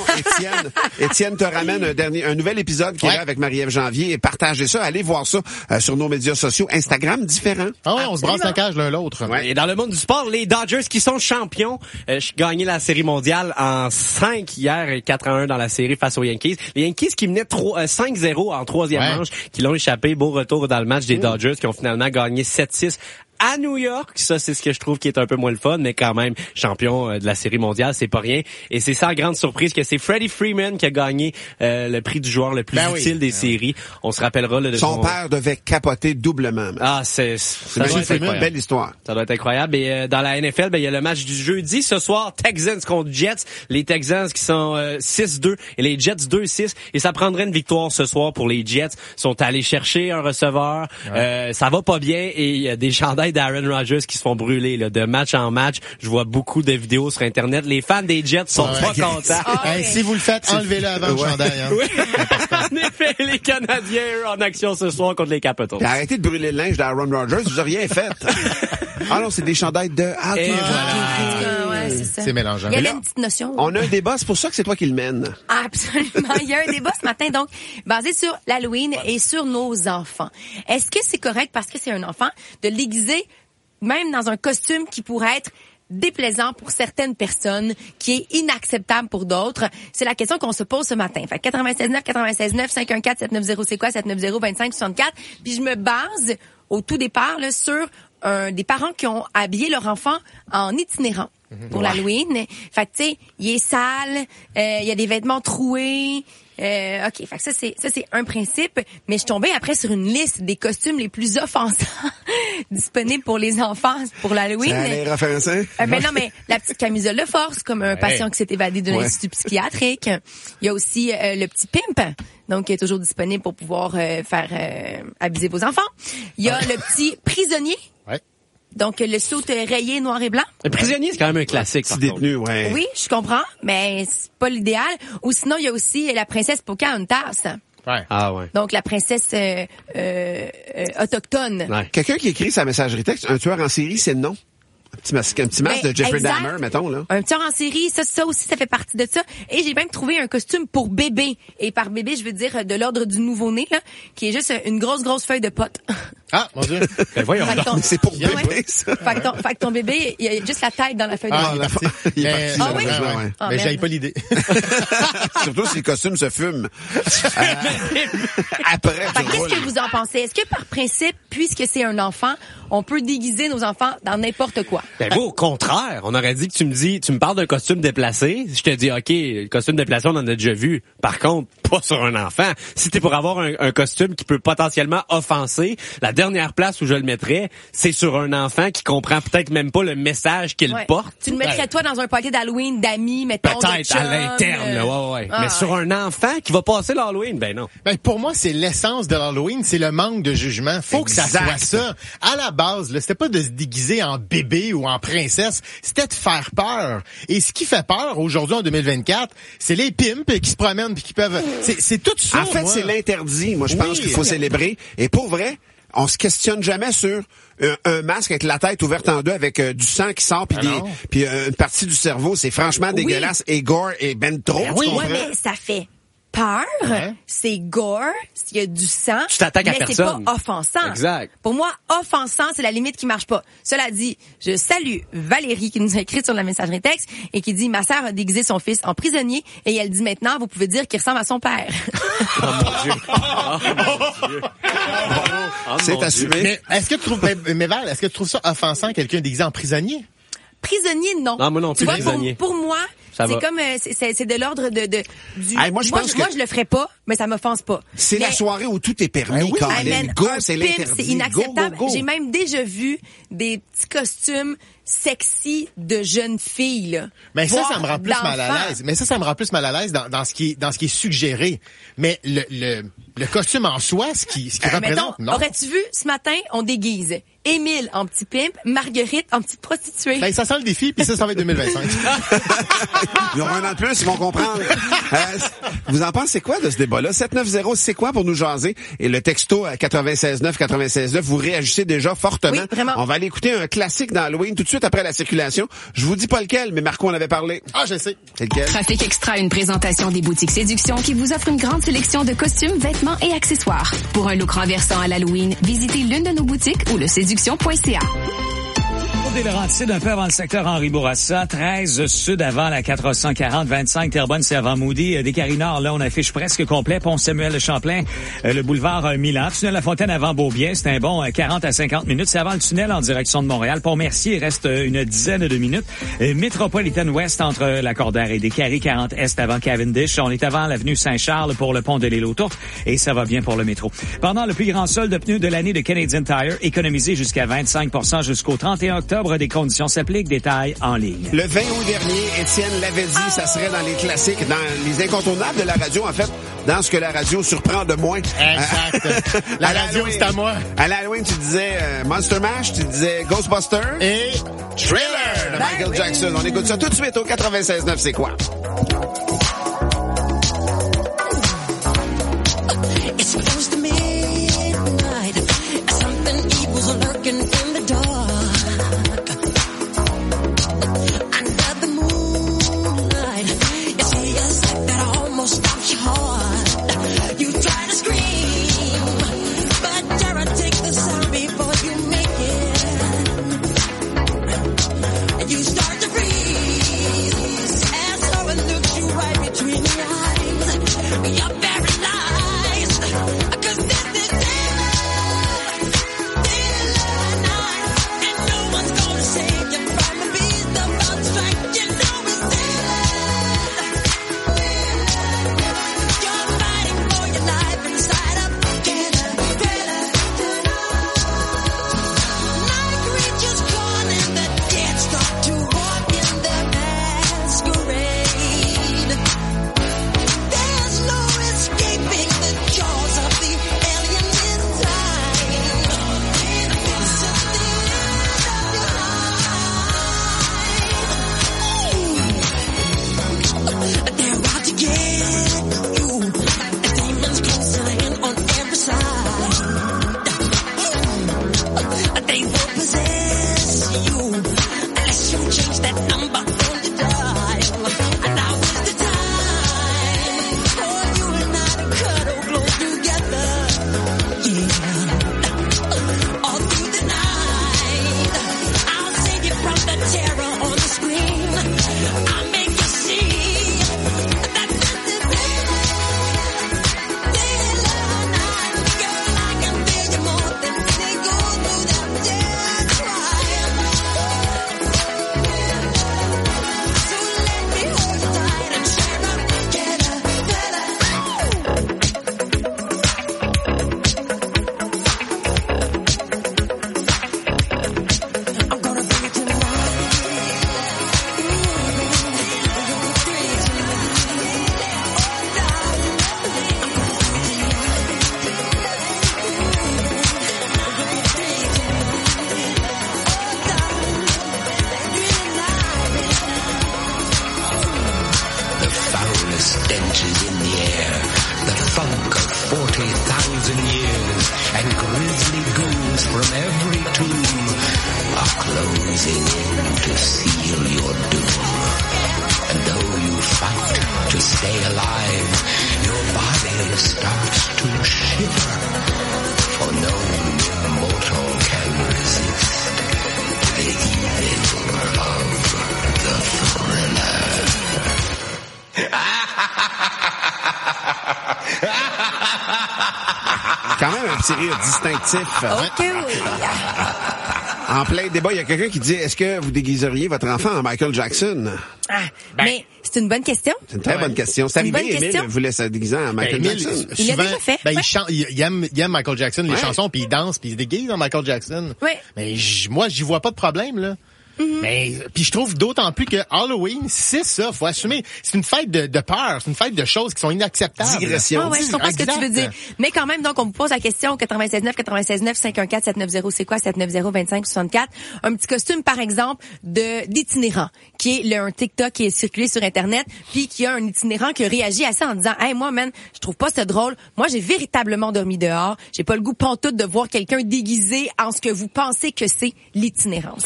Étienne te ramène un nouvel épisode qui est là avec Marie-Ève Janvier et partagez ça. Allez voir ça sur nos médias sociaux. Instagram différent. Ah ouais, on se brasse la cage l'un l'autre. Ouais. Et dans le monde du sport, les Dodgers qui sont champions, gagné la série mondiale en 5 hier et 4-1 dans la série face aux Yankees. Les Yankees qui menaient 5-0 en 3e manche, qui l'ont échappé. Beau retour dans le match des Dodgers qui ont finalement gagné 7-6. à New York. Ça, c'est ce que je trouve qui est un peu moins le fun, mais quand même, champion de la série mondiale, c'est pas rien. Et c'est sans grande surprise que c'est Freddie Freeman qui a gagné le prix du joueur le plus utile des séries. On se rappellera de son père devait capoter doublement. Ah, c'est une belle histoire. Ça doit être incroyable. Et dans la NFL, il y a le match du jeudi ce soir, Texans contre Jets. Les Texans qui sont 6-2 et les Jets 2-6. Et ça prendrait une victoire ce soir pour les Jets. Ils sont allés chercher un receveur. Ça va pas bien et il y a des chandails d'Aaron Rodgers qui se font brûler là, de match en match. Je vois beaucoup de vidéos sur Internet. Les fans des Jets sont pas contents. Si vous le faites, enlevez-le avant le chandail. Hein. Oui. En effet, les Canadiens en action ce soir contre les Capitals. Et arrêtez de brûler le linge d'Aaron Rodgers, vous n'avez rien fait. Ah non, c'est des chandails de... C'est mélangeant. Il y avait une petite notion. On a un débat, c'est pour ça que c'est toi qui le mènes. Absolument. Il y a un débat ce matin, donc, basé sur l'Halloween et sur nos enfants. Est-ce que c'est correct, parce que c'est un enfant, de le déguiser même dans un costume qui pourrait être déplaisant pour certaines personnes, qui est inacceptable pour d'autres? C'est la question qu'on se pose ce matin. Fait 96.9, 514-790, c'est quoi? 790-2564. Puis je me base au tout départ là, sur des parents qui ont habillé leur enfant en itinérant pour l'Halloween. Fait que tu sais, il est sale, il y a des vêtements troués. OK, fait que ça c'est un principe, mais je suis tombée après sur une liste des costumes les plus offensants disponibles pour les enfants pour l'Halloween. Ça a l'air offensant. Ben non, mais la petite camisole de force comme un patient qui s'est évadé d'un institut psychiatrique. Il y a aussi le petit pimp, donc qui est toujours disponible pour pouvoir faire abuser vos enfants. Il y a le petit prisonnier. Donc, le suit rayé noir et blanc. Le prisonnier, c'est quand même un classique. Petit détenu, Oui, je comprends, mais c'est pas l'idéal. Ou sinon, il y a aussi la princesse Pocahontas. Ah ouais. Donc, la princesse autochtone. Quelqu'un qui écrit sa messagerie texte, un tueur en série, c'est non. Un petit masque de Jeffrey Dahmer, mettons, là. Un tueur en série, ça aussi, ça fait partie de ça. Et j'ai même trouvé un costume pour bébé. Et par bébé, je veux dire de l'ordre du nouveau-né, là, qui est juste une grosse feuille de pote. Ah, mon Dieu. Voyons donc. C'est pour bébé, ça. Fait que ton bébé, il y a juste la tête dans la feuille de pote. Mais j'aille pas l'idée. Surtout si le costume se fume. Après, qu'est-ce que vous en pensez? Est-ce que par principe, puisque c'est un enfant, on peut déguiser nos enfants dans n'importe quoi? Ben moi, au contraire, on aurait dit que tu me parles d'un costume déplacé. Je te dis, OK, le costume déplacé, on en a déjà vu. Par contre, pas sur un enfant. Si t'es pour avoir un costume qui peut potentiellement offenser, la dernière place où je le mettrais, c'est sur un enfant qui comprend peut-être même pas le message qu'il porte. Tu le mettrais toi dans un party d'Halloween d'amis, mettons, peut-être à l'interne, ouais. Mais sur un enfant qui va passer l'Halloween, ben non. Ben pour moi, c'est l'essence de l'Halloween, c'est le manque de jugement. Faut que ça soit ça. À la base, là, c'était pas de se déguiser en bébé ou en princesse, c'était de faire peur. Et ce qui fait peur aujourd'hui en 2024, c'est les pimps qui se promènent puis qui peuvent... C'est tout ça. En fait, c'est l'interdit. Moi, je pense qu'il faut célébrer. Et pour vrai, on se questionne jamais sur un masque avec la tête ouverte en deux avec du sang qui sort puis une partie du cerveau. C'est franchement dégueulasse et gore et ben trop. Mais ça fait peur, c'est gore, il y a du sang, tu t'attaques à mais personne. C'est pas offensant. Exact. Pour moi, offensant, c'est la limite qui marche pas. Cela dit, je salue Valérie qui nous a écrit sur la messagerie texte et qui dit « Ma sœur a déguisé son fils en prisonnier et elle dit maintenant, vous pouvez dire qu'il ressemble à son père. » Oh mon Dieu. Oh mon Dieu. C'est assumé. Mais est-ce que tu trouves, Val, est-ce que tu trouves ça offensant quelqu'un déguisé en prisonnier? Prisonnier, non. Non, moi non plus, prisonnier. Pour moi, c'est comme c'est de l'ordre du. Hey, moi, je le ferais pas, mais ça m'offense pas. C'est la soirée où tout est permis. Go, c'est l'interdit. C'est inacceptable. Go. J'ai même déjà vu des petits costumes sexy de jeunes filles, là. Mais ça me rend plus mal à l'aise. Mais ça me rend plus mal à l'aise dans ce qui est suggéré. Mais le costume en soi, ce qui représente, non. Aurais-tu vu, ce matin, on déguise Émile en petit pimp, Marguerite en petite prostituée. Ben, ça sent le défi, puis ça va être 2025. Ils auront un an de plus, ils vont comprendre. Vous en pensez quoi de ce débat-là? 790, c'est quoi pour nous jaser? Et le texto à 96.9, vous réagissez déjà fortement. Oui, vraiment. On va aller écouter un classique d'Halloween tout de suite après la circulation. Je vous dis pas lequel, mais Marco en avait parlé. Ah, je sais. C'est lequel? Trafic Extra, une présentation des boutiques Séduction qui vous offre une grande sélection de costumes, vêtements et accessoires. Pour un look renversant à l'Halloween, visitez l'une de nos boutiques ou le séduction.ca. Des Laurentides, un peu avant le secteur Henri Bourassa, 13 sud avant la 440, 25 Terrebonne, c'est avant Moody. Des Carry-Nord, là, on affiche presque complet. Pont Samuel-Champlain, le boulevard Milan. Tunnel La Fontaine avant Beaubien, c'est un bon 40 à 50 minutes. C'est avant le tunnel en direction de Montréal. Pont Mercier, il reste une dizaine de minutes. Métropolitaine Ouest entre la Cordaire et des Carrés, 40 Est avant Cavendish. On est avant l'avenue Saint-Charles pour le pont de l'île aux Tourtes et ça va bien pour le métro. Pendant le plus grand solde de pneus de l'année de Canadian Tire, économisé jusqu'à 25% jusqu'au 31 octobre. Des conditions s'appliquent, détails en ligne. Le 20 août dernier, Étienne l'avait dit, ça serait dans les classiques, dans les incontournables de la radio, en fait, dans ce que la radio surprend de moins. Exact. La radio, c'est à moi. À l'Halloween, tu disais Monster Mash, tu disais Ghostbusters et Thriller de Michael Jackson. On écoute ça tout de suite au 96.9, c'est quoi? Quand même un petit rire distinctif. OK, oui. En plein débat, il y a quelqu'un qui dit, est-ce que vous déguiseriez votre enfant en Michael Jackson? Mais c'est une bonne question. C'est une très bonne question. C'est arrivé, Émile voulait se déguiser en Michael Jackson. Il l'a déjà fait. Il aime Michael Jackson, les chansons, puis il danse, puis il se déguise en Michael Jackson. Oui. Mais moi, j'y vois pas de problème, là. Mais puis je trouve d'autant plus que Halloween, c'est ça, faut assumer, c'est une fête de peur, c'est une fête de choses qui sont inacceptables. Digression. Ah ouais, je comprends ce que tu veux dire. Mais quand même, donc on vous pose la question 96.9 514-790, c'est quoi 790-2564. Un petit costume par exemple d'itinérant qui est un TikTok qui est circulé sur Internet, puis qui a un itinérant qui a réagi à ça en disant « Hey, moi, man, je trouve pas ça drôle. Moi, j'ai véritablement dormi dehors. J'ai pas le goût pantoute de voir quelqu'un déguisé en ce que vous pensez que c'est l'itinérance. »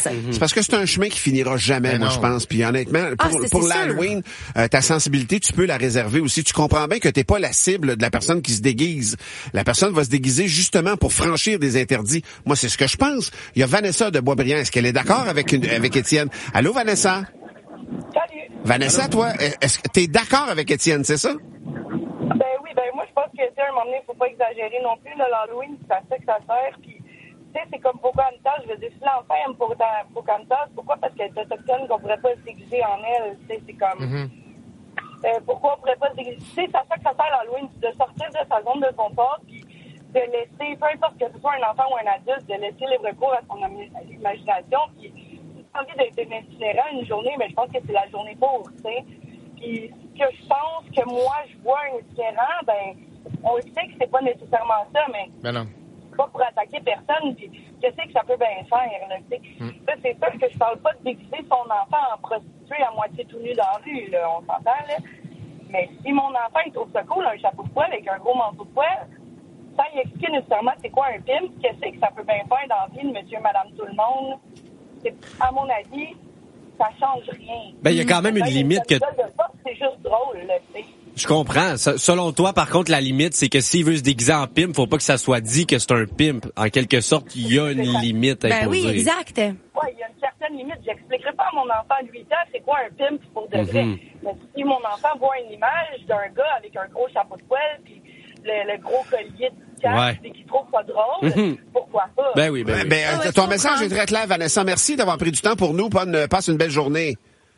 C'est parce que c'est un chemin qui finira jamais, moi, je pense. Puis honnêtement, pour l'Halloween, ta sensibilité, tu peux la réserver aussi. Tu comprends bien que t'es pas la cible de la personne qui se déguise. La personne va se déguiser justement pour franchir des interdits. Moi, c'est ce que je pense. Il y a Vanessa de Boisbriand. Est-ce qu'elle est d'accord avec Étienne? Allô, Vanessa? Salut. Vanessa, toi, est-ce que t'es d'accord avec Étienne, c'est ça? Ben oui, moi, je pense que, tu sais, à un moment donné, faut pas exagérer non plus. L'Halloween, c'est à ça que ça sert. Puis, tu sais, c'est comme Pocahontas. Je veux dire, si l'enfant aime Pocahontas, pourquoi? Parce qu'elle est autochtone qu'on pourrait pas se déguiser en elle. Tu sais, c'est comme... pourquoi on pourrait pas se déguiser? Tu sais, c'est à ça que ça sert l'Halloween, de sortir de sa zone de confort, puis de laisser, peu importe que ce soit un enfant ou un adulte, de laisser libre cours à son imagination. Puis, si tu as envie d'être un itinérant une journée, mais je pense que c'est la journée pour, tu sais. Puis, ce que je pense que moi, je vois un itinérant, on le sait que c'est pas nécessairement ça, mais non. Pas pour attaquer personne, puis je sais que ça peut bien faire, là, tu sais. Ça, c'est sûr que je parle pas de déguiser son enfant en prostituée à moitié tout nu dans la rue, là, on s'entend, là. Mais si mon enfant, il trouve ça cool, un chapeau de poil avec un gros manteau de poil, sans y expliquer nécessairement c'est quoi un pimp, qu'est-ce que ça peut bien faire dans la vie de monsieur, madame, tout le monde, à mon avis, ça change rien. Il y a quand même une limite que... C'est juste drôle, là, tu sais. Je comprends. Selon toi, par contre, la limite, c'est que s'il veut se déguiser en pimp, faut pas que ça soit dit que c'est un pimp. En quelque sorte, il y a une limite à imposer. Oui, exact. Oui, il y a une certaine limite. J'expliquerai pas à mon enfant de 8 ans c'est quoi un pimp pour de vrai. Mais si mon enfant voit une image d'un gars avec un gros chapeau de poil puis le gros collier de casque et qu'il trouve ça drôle, pourquoi pas? Oui. Ton message est très clair, Vanessa. Merci d'avoir pris du temps pour nous. Passe une belle journée.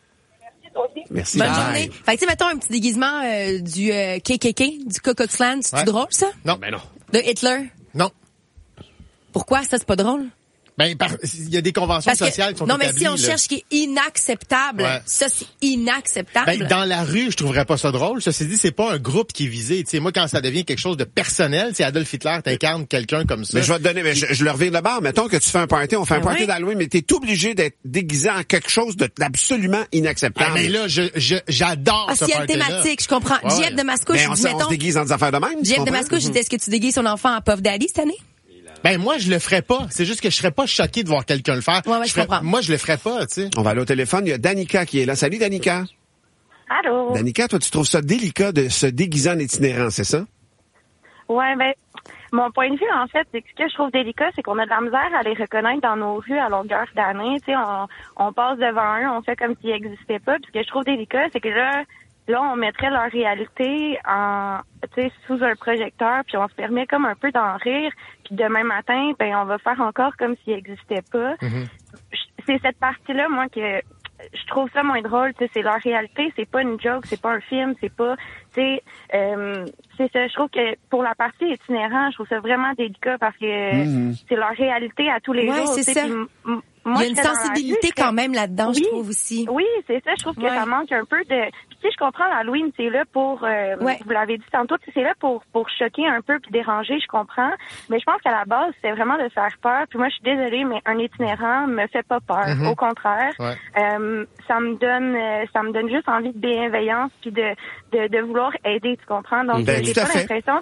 Merci. Bonne journée. Fait que, tu sais, mettons un petit déguisement du KKK, du Ku Klux Klan. C'est drôle, ça? Non. De Hitler? Non. Pourquoi? Ça, c'est pas drôle? Il y a des conventions sociales qui sont établies. Non, mais si on cherche ce qui est inacceptable, ça, c'est inacceptable. Dans la rue, je trouverais pas ça drôle. Ceci dit, c'est pas un groupe qui est visé. Tu sais, moi, quand ça devient quelque chose de personnel, c'est Adolf Hitler t'incarne quelqu'un comme ça. Mais je vais te donner, je le reviens de bord. Mettons que tu fais un party, on fait un party d'Halloween, mais t'es obligé d'être déguisé en quelque chose d'absolument inacceptable. Mais là, j'adore ce party-là. S'il y a une thématique, je comprends. J.F. de Mascouche, on se déguise en des affaires de même. J.F. de Mascouche, est-ce que tu déguises son enfant en Puff Daddy cette année? Moi, je le ferais pas. C'est juste que je serais pas choqué de voir quelqu'un le faire. Je comprends. Moi, je le ferais pas, tu sais. On va aller au téléphone. Il y a Danica qui est là. Salut, Danica. Allô? Danica, toi, tu trouves ça délicat de se déguiser en itinérant, c'est ça? Ouais, mon point de vue, en fait, c'est que ce que je trouve délicat, c'est qu'on a de la misère à les reconnaître dans nos rues à longueur d'année. Tu sais, on passe devant eux, on fait comme s'ils n'existaient pas. Puis ce que je trouve délicat, c'est que là, on mettrait leur réalité sous un projecteur, puis on se permet comme un peu d'en rire, puis demain matin, on va faire encore comme s'il n'existait pas. C'est cette partie-là, moi, que je trouve ça moins drôle. C'est leur réalité, c'est pas une joke, c'est pas un film, c'est pas... c'est ça, je trouve que pour la partie itinérant, je trouve ça vraiment délicat parce que c'est leur réalité à tous les jours. C'est ça. Moi, il y a une sensibilité quand même là-dedans, je trouve aussi. Oui, c'est ça. Je trouve que ça manque un peu de... Puis, tu sais, je comprends, l'Halloween, c'est là pour... Vous l'avez dit tantôt, c'est là pour choquer un peu puis déranger, je comprends. Mais je pense qu'à la base, c'est vraiment de faire peur. Puis moi, je suis désolée, mais un itinérant me fait pas peur. Au contraire, ça me donne juste envie de bienveillance puis de vouloir aider, tu comprends? Donc, j'ai pas l'impression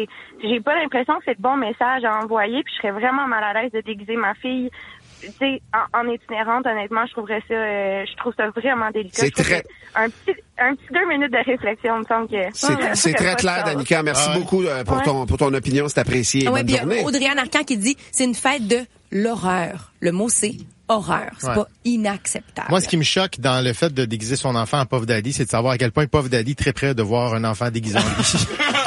que c'est le bon message à envoyer. Puis je serais vraiment mal à l'aise de déguiser ma fille. Tu sais, en itinérante, honnêtement, je trouve ça vraiment délicat. Un petit 2 minutes de réflexion, me semble que... C'est très clair, Danica. Merci beaucoup pour ton opinion. C'est apprécié. Bonne journée. Audrey-Anne Arcand qui dit, c'est une fête de l'horreur. Le mot, c'est horreur. C'est pas inacceptable. Moi, ce qui me choque dans le fait de déguiser son enfant en Puff Daddy, c'est de savoir à quel point Puff Daddy est très près de voir un enfant déguisé en lui.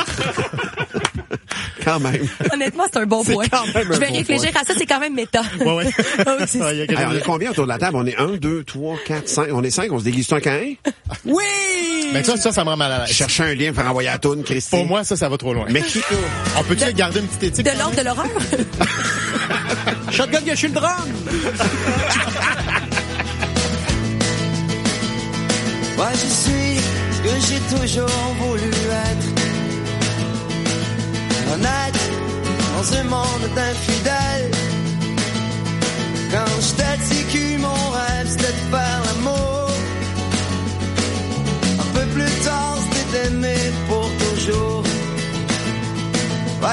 Quand même. Honnêtement, c'est un bon point. Je vais réfléchir à ça, c'est quand même méta. On est combien autour de la table? On est 1, 2, 3, 4, 5. On est 5, on se déguise un caïn? Oui! Mais ça me rend mal à l'aise. Chercher un lien pour envoyer à Toune, Christine. Pour moi, ça va trop loin. Mais qui... On peut-tu garder une petite éthique? De l'ordre de l'horreur? Shotgun gâché le drum! Moi, je suis ce que j'ai toujours voulu être. Honnête dans un monde d'infidèles. Quand j'étais petit cul, mon rêve c'était de faire l'amour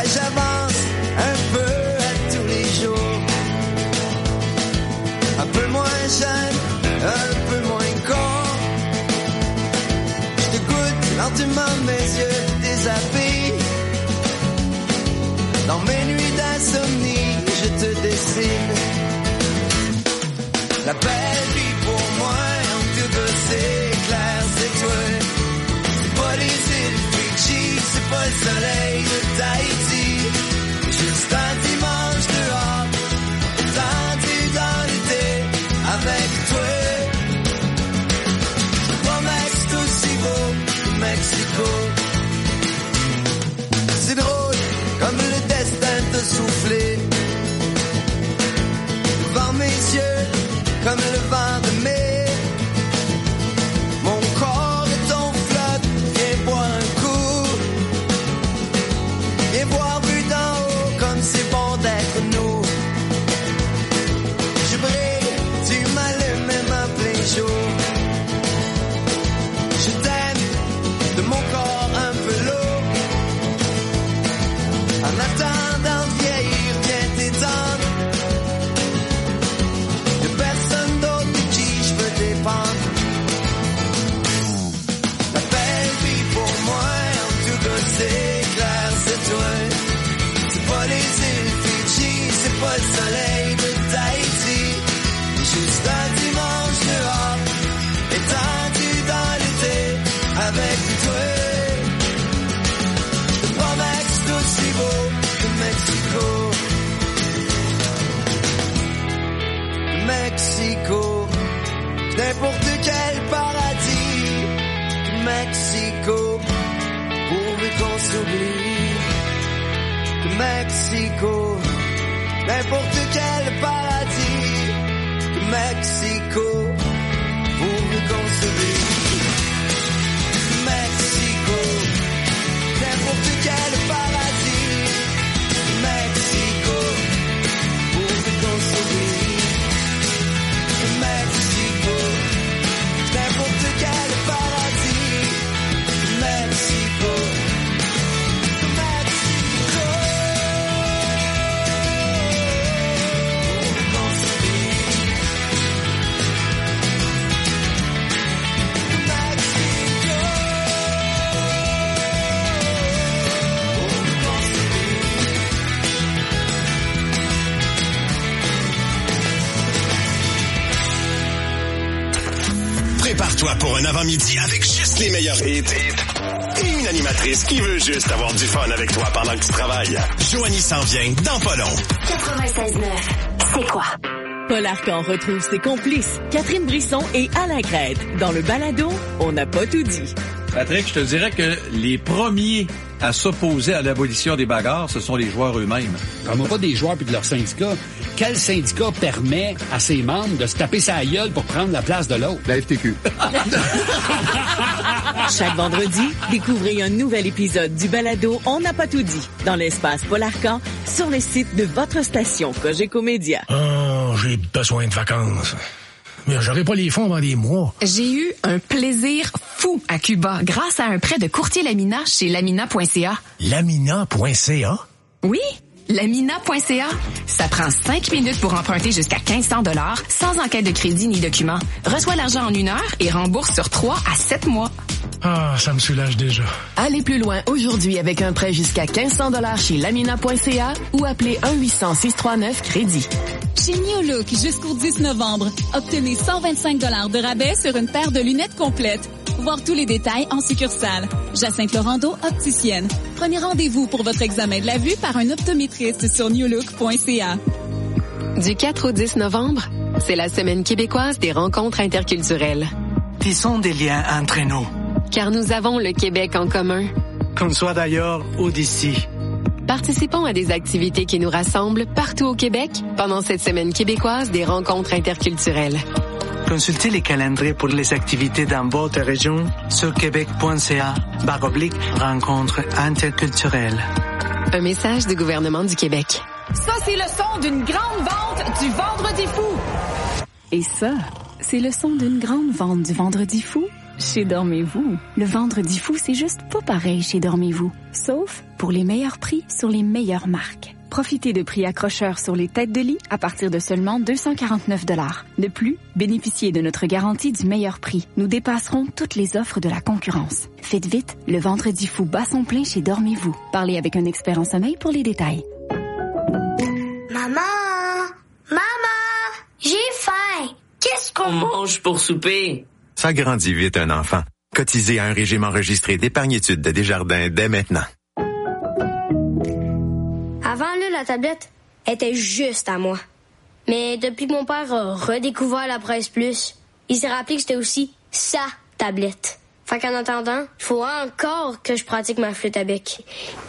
Ouais, j'avance un peu à tous les jours. Un peu moins jeune, un peu moins con. Je te goûte lentement, mes yeux déshabillent. Dans mes nuits d'insomnie, je te dessine. La belle vie pour moi, en tout cas c'est clair, c'est toi. C'est pas les îles Fidji, c'est pas le soleil de Tahiti. Juste un dimanche dehors, étendu dans l'été, avec toi. Je te promets que c'est aussi beau que Mexico. C'est drôle, comme le destin t'a soufflé devant mes yeux, comme le vent de mai. Mon corps et ton flotte, viens boire un coup. Viens voir vu d'en haut comme c'est bon d'être nous. Je brille, tu m'allumes même en plein jour. Je t'aime de mon corps un peu lourd. En attendant de vieillir, viens t'étendre. De personne d'autre de qui je veux dépendre. La belle vie pour moi, en tout cas c'est clair, c'est toi. C'est pas les îles Fidji, c'est pas le soleil de Tahiti. Juste un dimanche dehors, étendu dans l'été, avec toi. Je te promets que c'est aussi beau que Mexico. Mexico, n'importe quel paradis. Mexico, pourvu qu'on s'oublie. Mexico, n'importe quel paradis. Mexico, pourvu qu'on s'oublie. Mexico, n'importe quel paradis. Mexico, pourvu qu'on s'oublie. Mexico, n'importe quel paradis. Mexico, Mexico. Pourvu qu'on s'oublie. Mexico, pourvu qu'on s'oublie. Prépare-toi pour un avant-midi avec juste les meilleurs hits et une animatrice qui veut juste avoir du fun avec toi pendant que tu travailles. Joanie s'en vient dans pas long. 96.9, c'est quoi? Paul Arcan retrouve ses complices, Catherine Brisson et Alain Crête. Dans le balado, on n'a pas tout dit. Patrick, je te dirais que les premiers à s'opposer à l'abolition des bagarres, ce sont les joueurs eux-mêmes. Parle-moi pas des joueurs puis de leur syndicat. Quel syndicat permet à ses membres de se taper sa gueule pour prendre la place de l'autre? La FTQ. Chaque vendredi, découvrez un nouvel épisode du balado On n'a pas tout dit dans l'espace Paul Arcan sur le site de votre station Cogeco Média. Oh, j'ai besoin de vacances. Mais j'aurai pas les fonds avant des mois. J'ai eu un plaisir fou à Cuba grâce à un prêt de courtier Lamina chez lamina.ca. Lamina.ca? Oui, lamina.ca. Ça prend 5 minutes pour emprunter jusqu'à 1500 $ sans enquête de crédit ni document. Reçois l'argent en 1 heure et rembourse sur 3 à 7 mois. Ah, ça me soulage déjà. Allez plus loin aujourd'hui avec un prêt jusqu'à 1500 $ chez lamina.ca ou appelez 1-800-639-crédit. Chez New Look, jusqu'au 10 novembre, obtenez 125 $ de rabais sur une paire de lunettes complètes. Voir tous les détails en succursale. Jacinthe Laurando, opticienne. Prenez rendez-vous pour votre examen de la vue par un optométriste sur newlook.ca. Du 4 au 10 novembre, c'est la Semaine québécoise des rencontres interculturelles. Tissons des liens entre nous. Car nous avons le Québec en commun. Qu'on soit d'ailleurs ou d'ici. Participons à des activités qui nous rassemblent partout au Québec pendant cette Semaine québécoise des rencontres interculturelles. Consultez les calendriers pour les activités dans votre région sur québec.ca/rencontres interculturelles. Un message du gouvernement du Québec. Ça, c'est le son d'une grande vente du Vendredi fou. Et ça, c'est le son d'une grande vente du Vendredi fou chez Dormez-vous. Le Vendredi fou, c'est juste pas pareil chez Dormez-vous. Sauf pour les meilleurs prix sur les meilleures marques. Profitez de prix accrocheurs sur les têtes de lit à partir de seulement 249 $. De plus, bénéficiez de notre garantie du meilleur prix. Nous dépasserons toutes les offres de la concurrence. Faites vite, le vendredi fou bat son plein chez Dormez-vous. Parlez avec un expert en sommeil pour les détails. Maman! J'ai faim! Qu'est-ce qu'on mange pour souper? Ça grandit vite un enfant. Cotisez à un régime enregistré d'épargne-études de Desjardins dès maintenant. Avant, là, la tablette était juste à moi. Mais depuis que mon père a redécouvert la Presse Plus, il s'est rappelé que c'était aussi sa tablette. Fait qu'en attendant, il faut encore que je pratique ma flûte à bec.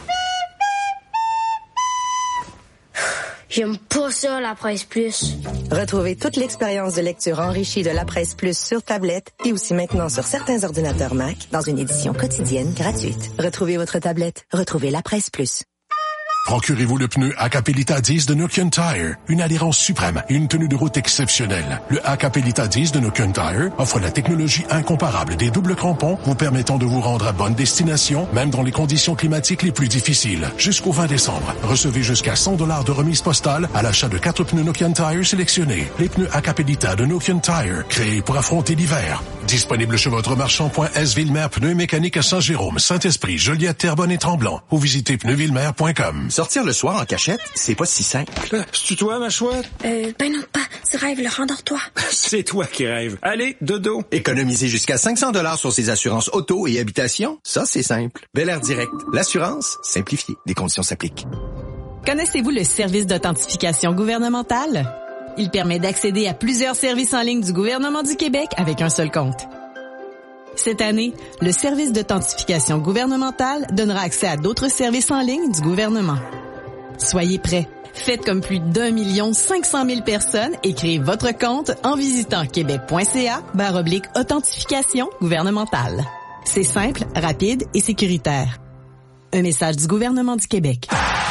J'aime pas ça, la Presse Plus. Retrouvez toute l'expérience de lecture enrichie de la Presse Plus sur tablette et aussi maintenant sur certains ordinateurs Mac dans une édition quotidienne gratuite. Retrouvez votre tablette. Retrouvez la Presse Plus. Procurez-vous le pneu Hakkapelita 10 de Nokian Tire. Une adhérence suprême et une tenue de route exceptionnelle. Le Hakkapelita 10 de Nokian Tire offre la technologie incomparable des doubles crampons vous permettant de vous rendre à bonne destination, même dans les conditions climatiques les plus difficiles. Jusqu'au 20 décembre, recevez jusqu'à $100 de remise postale à l'achat de 4 pneus Nokian Tire sélectionnés. Les pneus Hakkapelita de Nokian Tire, créés pour affronter l'hiver. Disponible chez votre marchand .S Villemer Pneus Mécaniques à Saint-Jérôme, Saint-Esprit, Joliette, Terrebonne et Tremblant. Ou visitez pneusvillemer.com. Sortir le soir en cachette, c'est pas si simple. C'est-tu toi, ma chouette? Ben non, pas. Tu rêves, le rendors-toi. C'est toi qui rêves. Allez, dodo. Économiser jusqu'à 500 $ sur ses assurances auto et habitation, ça, c'est simple. Bel Air Direct. L'assurance, simplifiée. Des conditions s'appliquent. Connaissez-vous le service d'authentification gouvernementale? Il permet d'accéder à plusieurs services en ligne du gouvernement du Québec avec un seul compte. Cette année, le service d'authentification gouvernementale donnera accès à d'autres services en ligne du gouvernement. Soyez prêts. Faites comme plus d'1 500 000 personnes et créez votre compte en visitant québec.ca/authentification gouvernementale. C'est simple, rapide et sécuritaire. Un message du gouvernement du Québec.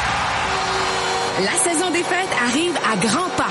La saison des fêtes arrive à grands pas.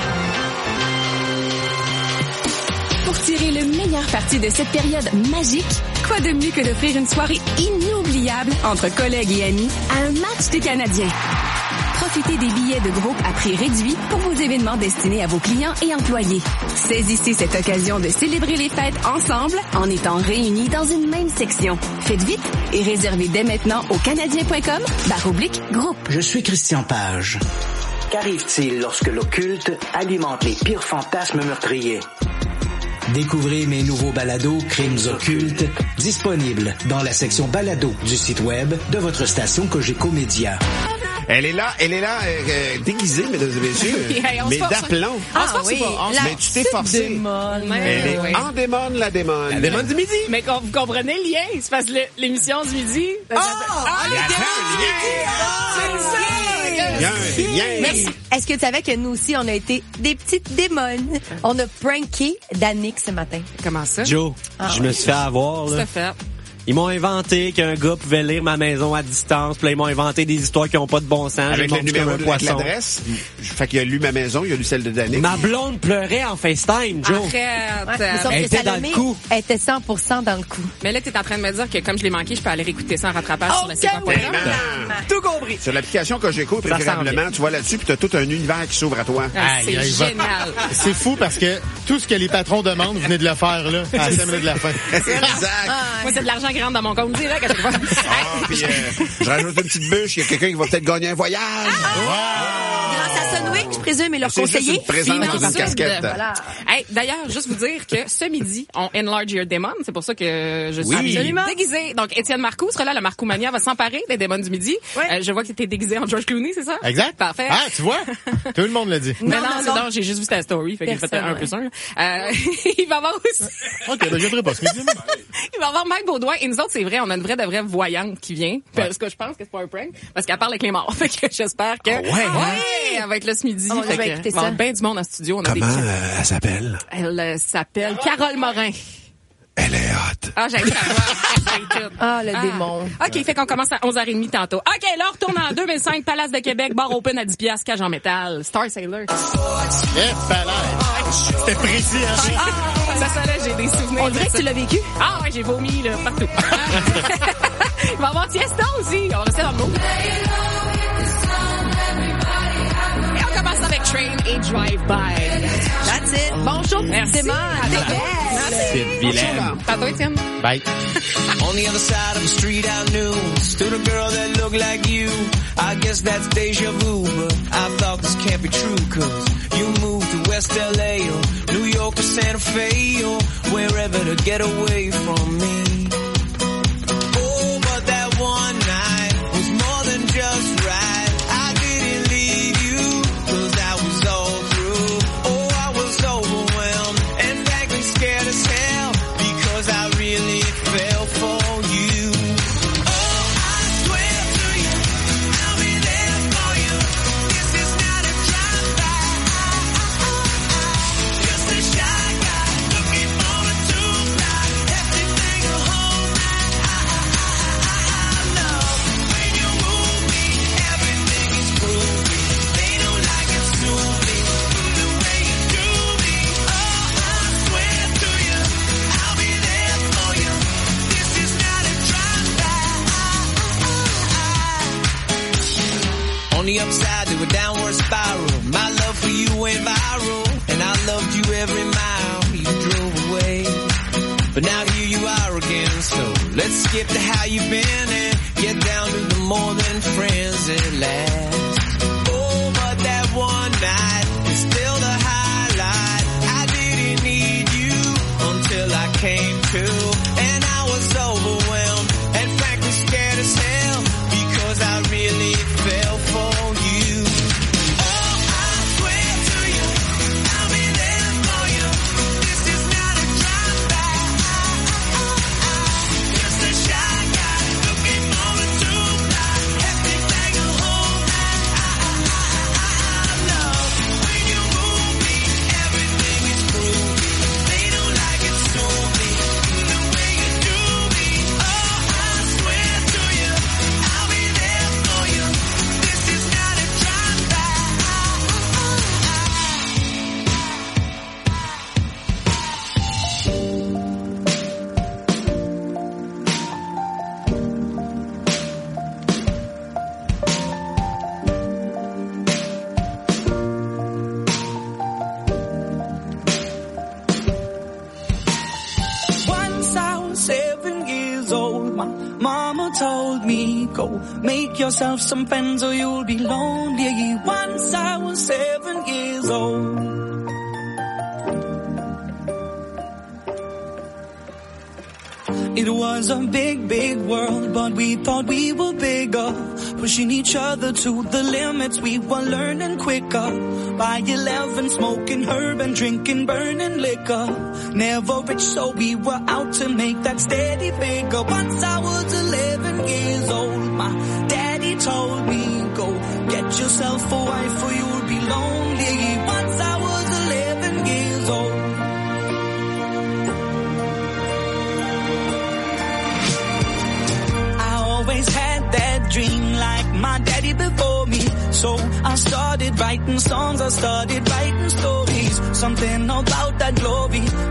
Pour tirer le meilleur parti de cette période magique, quoi de mieux que d'offrir une soirée inoubliable entre collègues et amis à un match des Canadiens. Profitez des billets de groupe à prix réduit pour vos événements destinés à vos clients et employés. Saisissez cette occasion de célébrer les fêtes ensemble en étant réunis dans une même section. Faites vite et réservez dès maintenant au canadien.com/groupe. Je suis Christian Page. Qu'arrive-t-il lorsque l'occulte alimente les pires fantasmes meurtriers? Découvrez mes nouveaux balados Crimes occultes, disponibles dans la section balado du site web de votre station Cogeco Média. Elle est là, déguisée, mesdames et messieurs, mais d'aplomb. Mais tu t'es forcé. Elle est en démone, la démone. La démone du midi. Mais vous comprenez le lien? C'est parce que l'émission du midi... Il y a un lien. Mais est-ce que tu savais que nous aussi, on a été des petites démones? On a pranké Danick ce matin. Comment ça? Joe, je me suis fait avoir, là. C'est fait. Ils m'ont inventé qu'un gars pouvait lire ma maison à distance. Puis là, ils m'ont inventé des histoires qui n'ont pas de bon sens. Avec le numéro de l'adresse. Fait qu'il a lu ma maison, il a lu celle de Danick. Ma blonde pleurait en FaceTime, Joe. Arrête. Elle était dans le coup. Elle était 100% dans le coup. Mais là, t'es en train de me dire que comme je l'ai manqué, je peux aller réécouter ça en rattrapage sur le site web. Tout compris. Sur l'application Cogeco, préférablement, tu vois là-dessus, puis t'as tout un univers qui s'ouvre à toi. C'est génial. C'est fou parce que tout ce que les patrons demandent, vous venez de le faire, là, à 5 minutes de la fin. Exact. Moi, c'est de l'argent qui rentre dans mon compte direct. Puis, je rajoute une petite bûche, il y a quelqu'un qui va peut-être gagner un voyage. Grâce à Sunwick, je présume, et leur conseiller. C'est une casquette. Voilà. Hey, d'ailleurs, juste vous dire que ce midi, on enlarge your demon. C'est pour ça que je suis absolument déguisée. Donc, Étienne Marcoux sera là. La Marcoumania va s'emparer des démons du midi. Je vois que tu étais déguisé en George Clooney, c'est ça? Exact. Parfait. Ah, tu vois? Tout le monde l'a dit. Non, j'ai juste vu ta story. Fait qu'il fait un plus un. Il va y avoir aussi... OK, je viendrai pas ce midi. Il va y avoir Mike Baudouin. Et nous autres, c'est vrai, on a une vraie de vraie voyante qui vient. Parce que je pense que c'est pas un prank. Parce qu'elle parle avec les morts. Fait que j'espère que... elle va être là ce midi. On va écouter ça. Ben du monde en studio. On a Comment elle s'appelle? Elle s'appelle Carole Morin. Elle est hot. Ah, j'aime la voix. Le démon. OK, fait qu'on commence à 11h30 tantôt. OK, là, on retourne en 2005, Palace de Québec, bar open à 10$, cage en métal, Star Sailor. C'était précis, hein? Ça, là, j'ai des souvenirs. On dirait que tu l'as vécu. Ah ouais, j'ai vomi, là, partout. Il va y avoir Tiesta aussi. On va rester dans le mot. Et on commence avec Train et Drive By. That's it. Bon show, précisément. C'est vilain. À toi, Étienne. Bye. On the other side of the street I knew stood a girl that looked like you. I guess that's deja vu, but I thought this can't be true, cause you moved to West LA or New York or Santa Fe or wherever to get away from me. Oh, but that one night was more than just right. I didn't leave you, cause I was all through. Oh, I was overwhelmed and frankly scared as hell, because I really fell for you. Oh, I swear to you, I'll be there for you. This is not a drive-by. Just a shy guy looking for a two-fly. Everything will hold back. I know when you move me, everything is groovy. They don't like it soon-y, the way you do me. Oh, I swear to you, I'll be there for you. This is not a drive-by. On the upside, they were downward spiral. My love for you went viral, and I loved you every mile you drove away. But now here you are again, so let's skip to how you've been and get down to the more than friends at last. Oh, but that one night is still the highlight. I didn't need you until I came to, and I was overwhelmed and frankly scared as hell, because I really fell for you. Oh, I swear to you, I'll be there for you. This is not a drive-by. Just a shy guy looking for a two-fly. Everything will hold back. I know when you move me, everything is groovy. They don't like it soon-y, the way you do me. Oh, I swear to you, I'll be there for you. This is not a drive-by. Once I was 7 years old, my mama told me, go make yourself some friends or you'll be lonely. Once I was 7 years old. It was a big, big world, but we thought we were bigger, pushing each other to the limits. We were learning quicker. By 11, smoking herb and drinking burning liquor. Never rich, so we were out to make that steady figure. Once I was 11 years old, my daddy told me, go get yourself a wife or you'll be lonely. Once I was 11 years old. Always had that dream like my daddy before me. So I started writing songs, I started writing stories. Something about that glory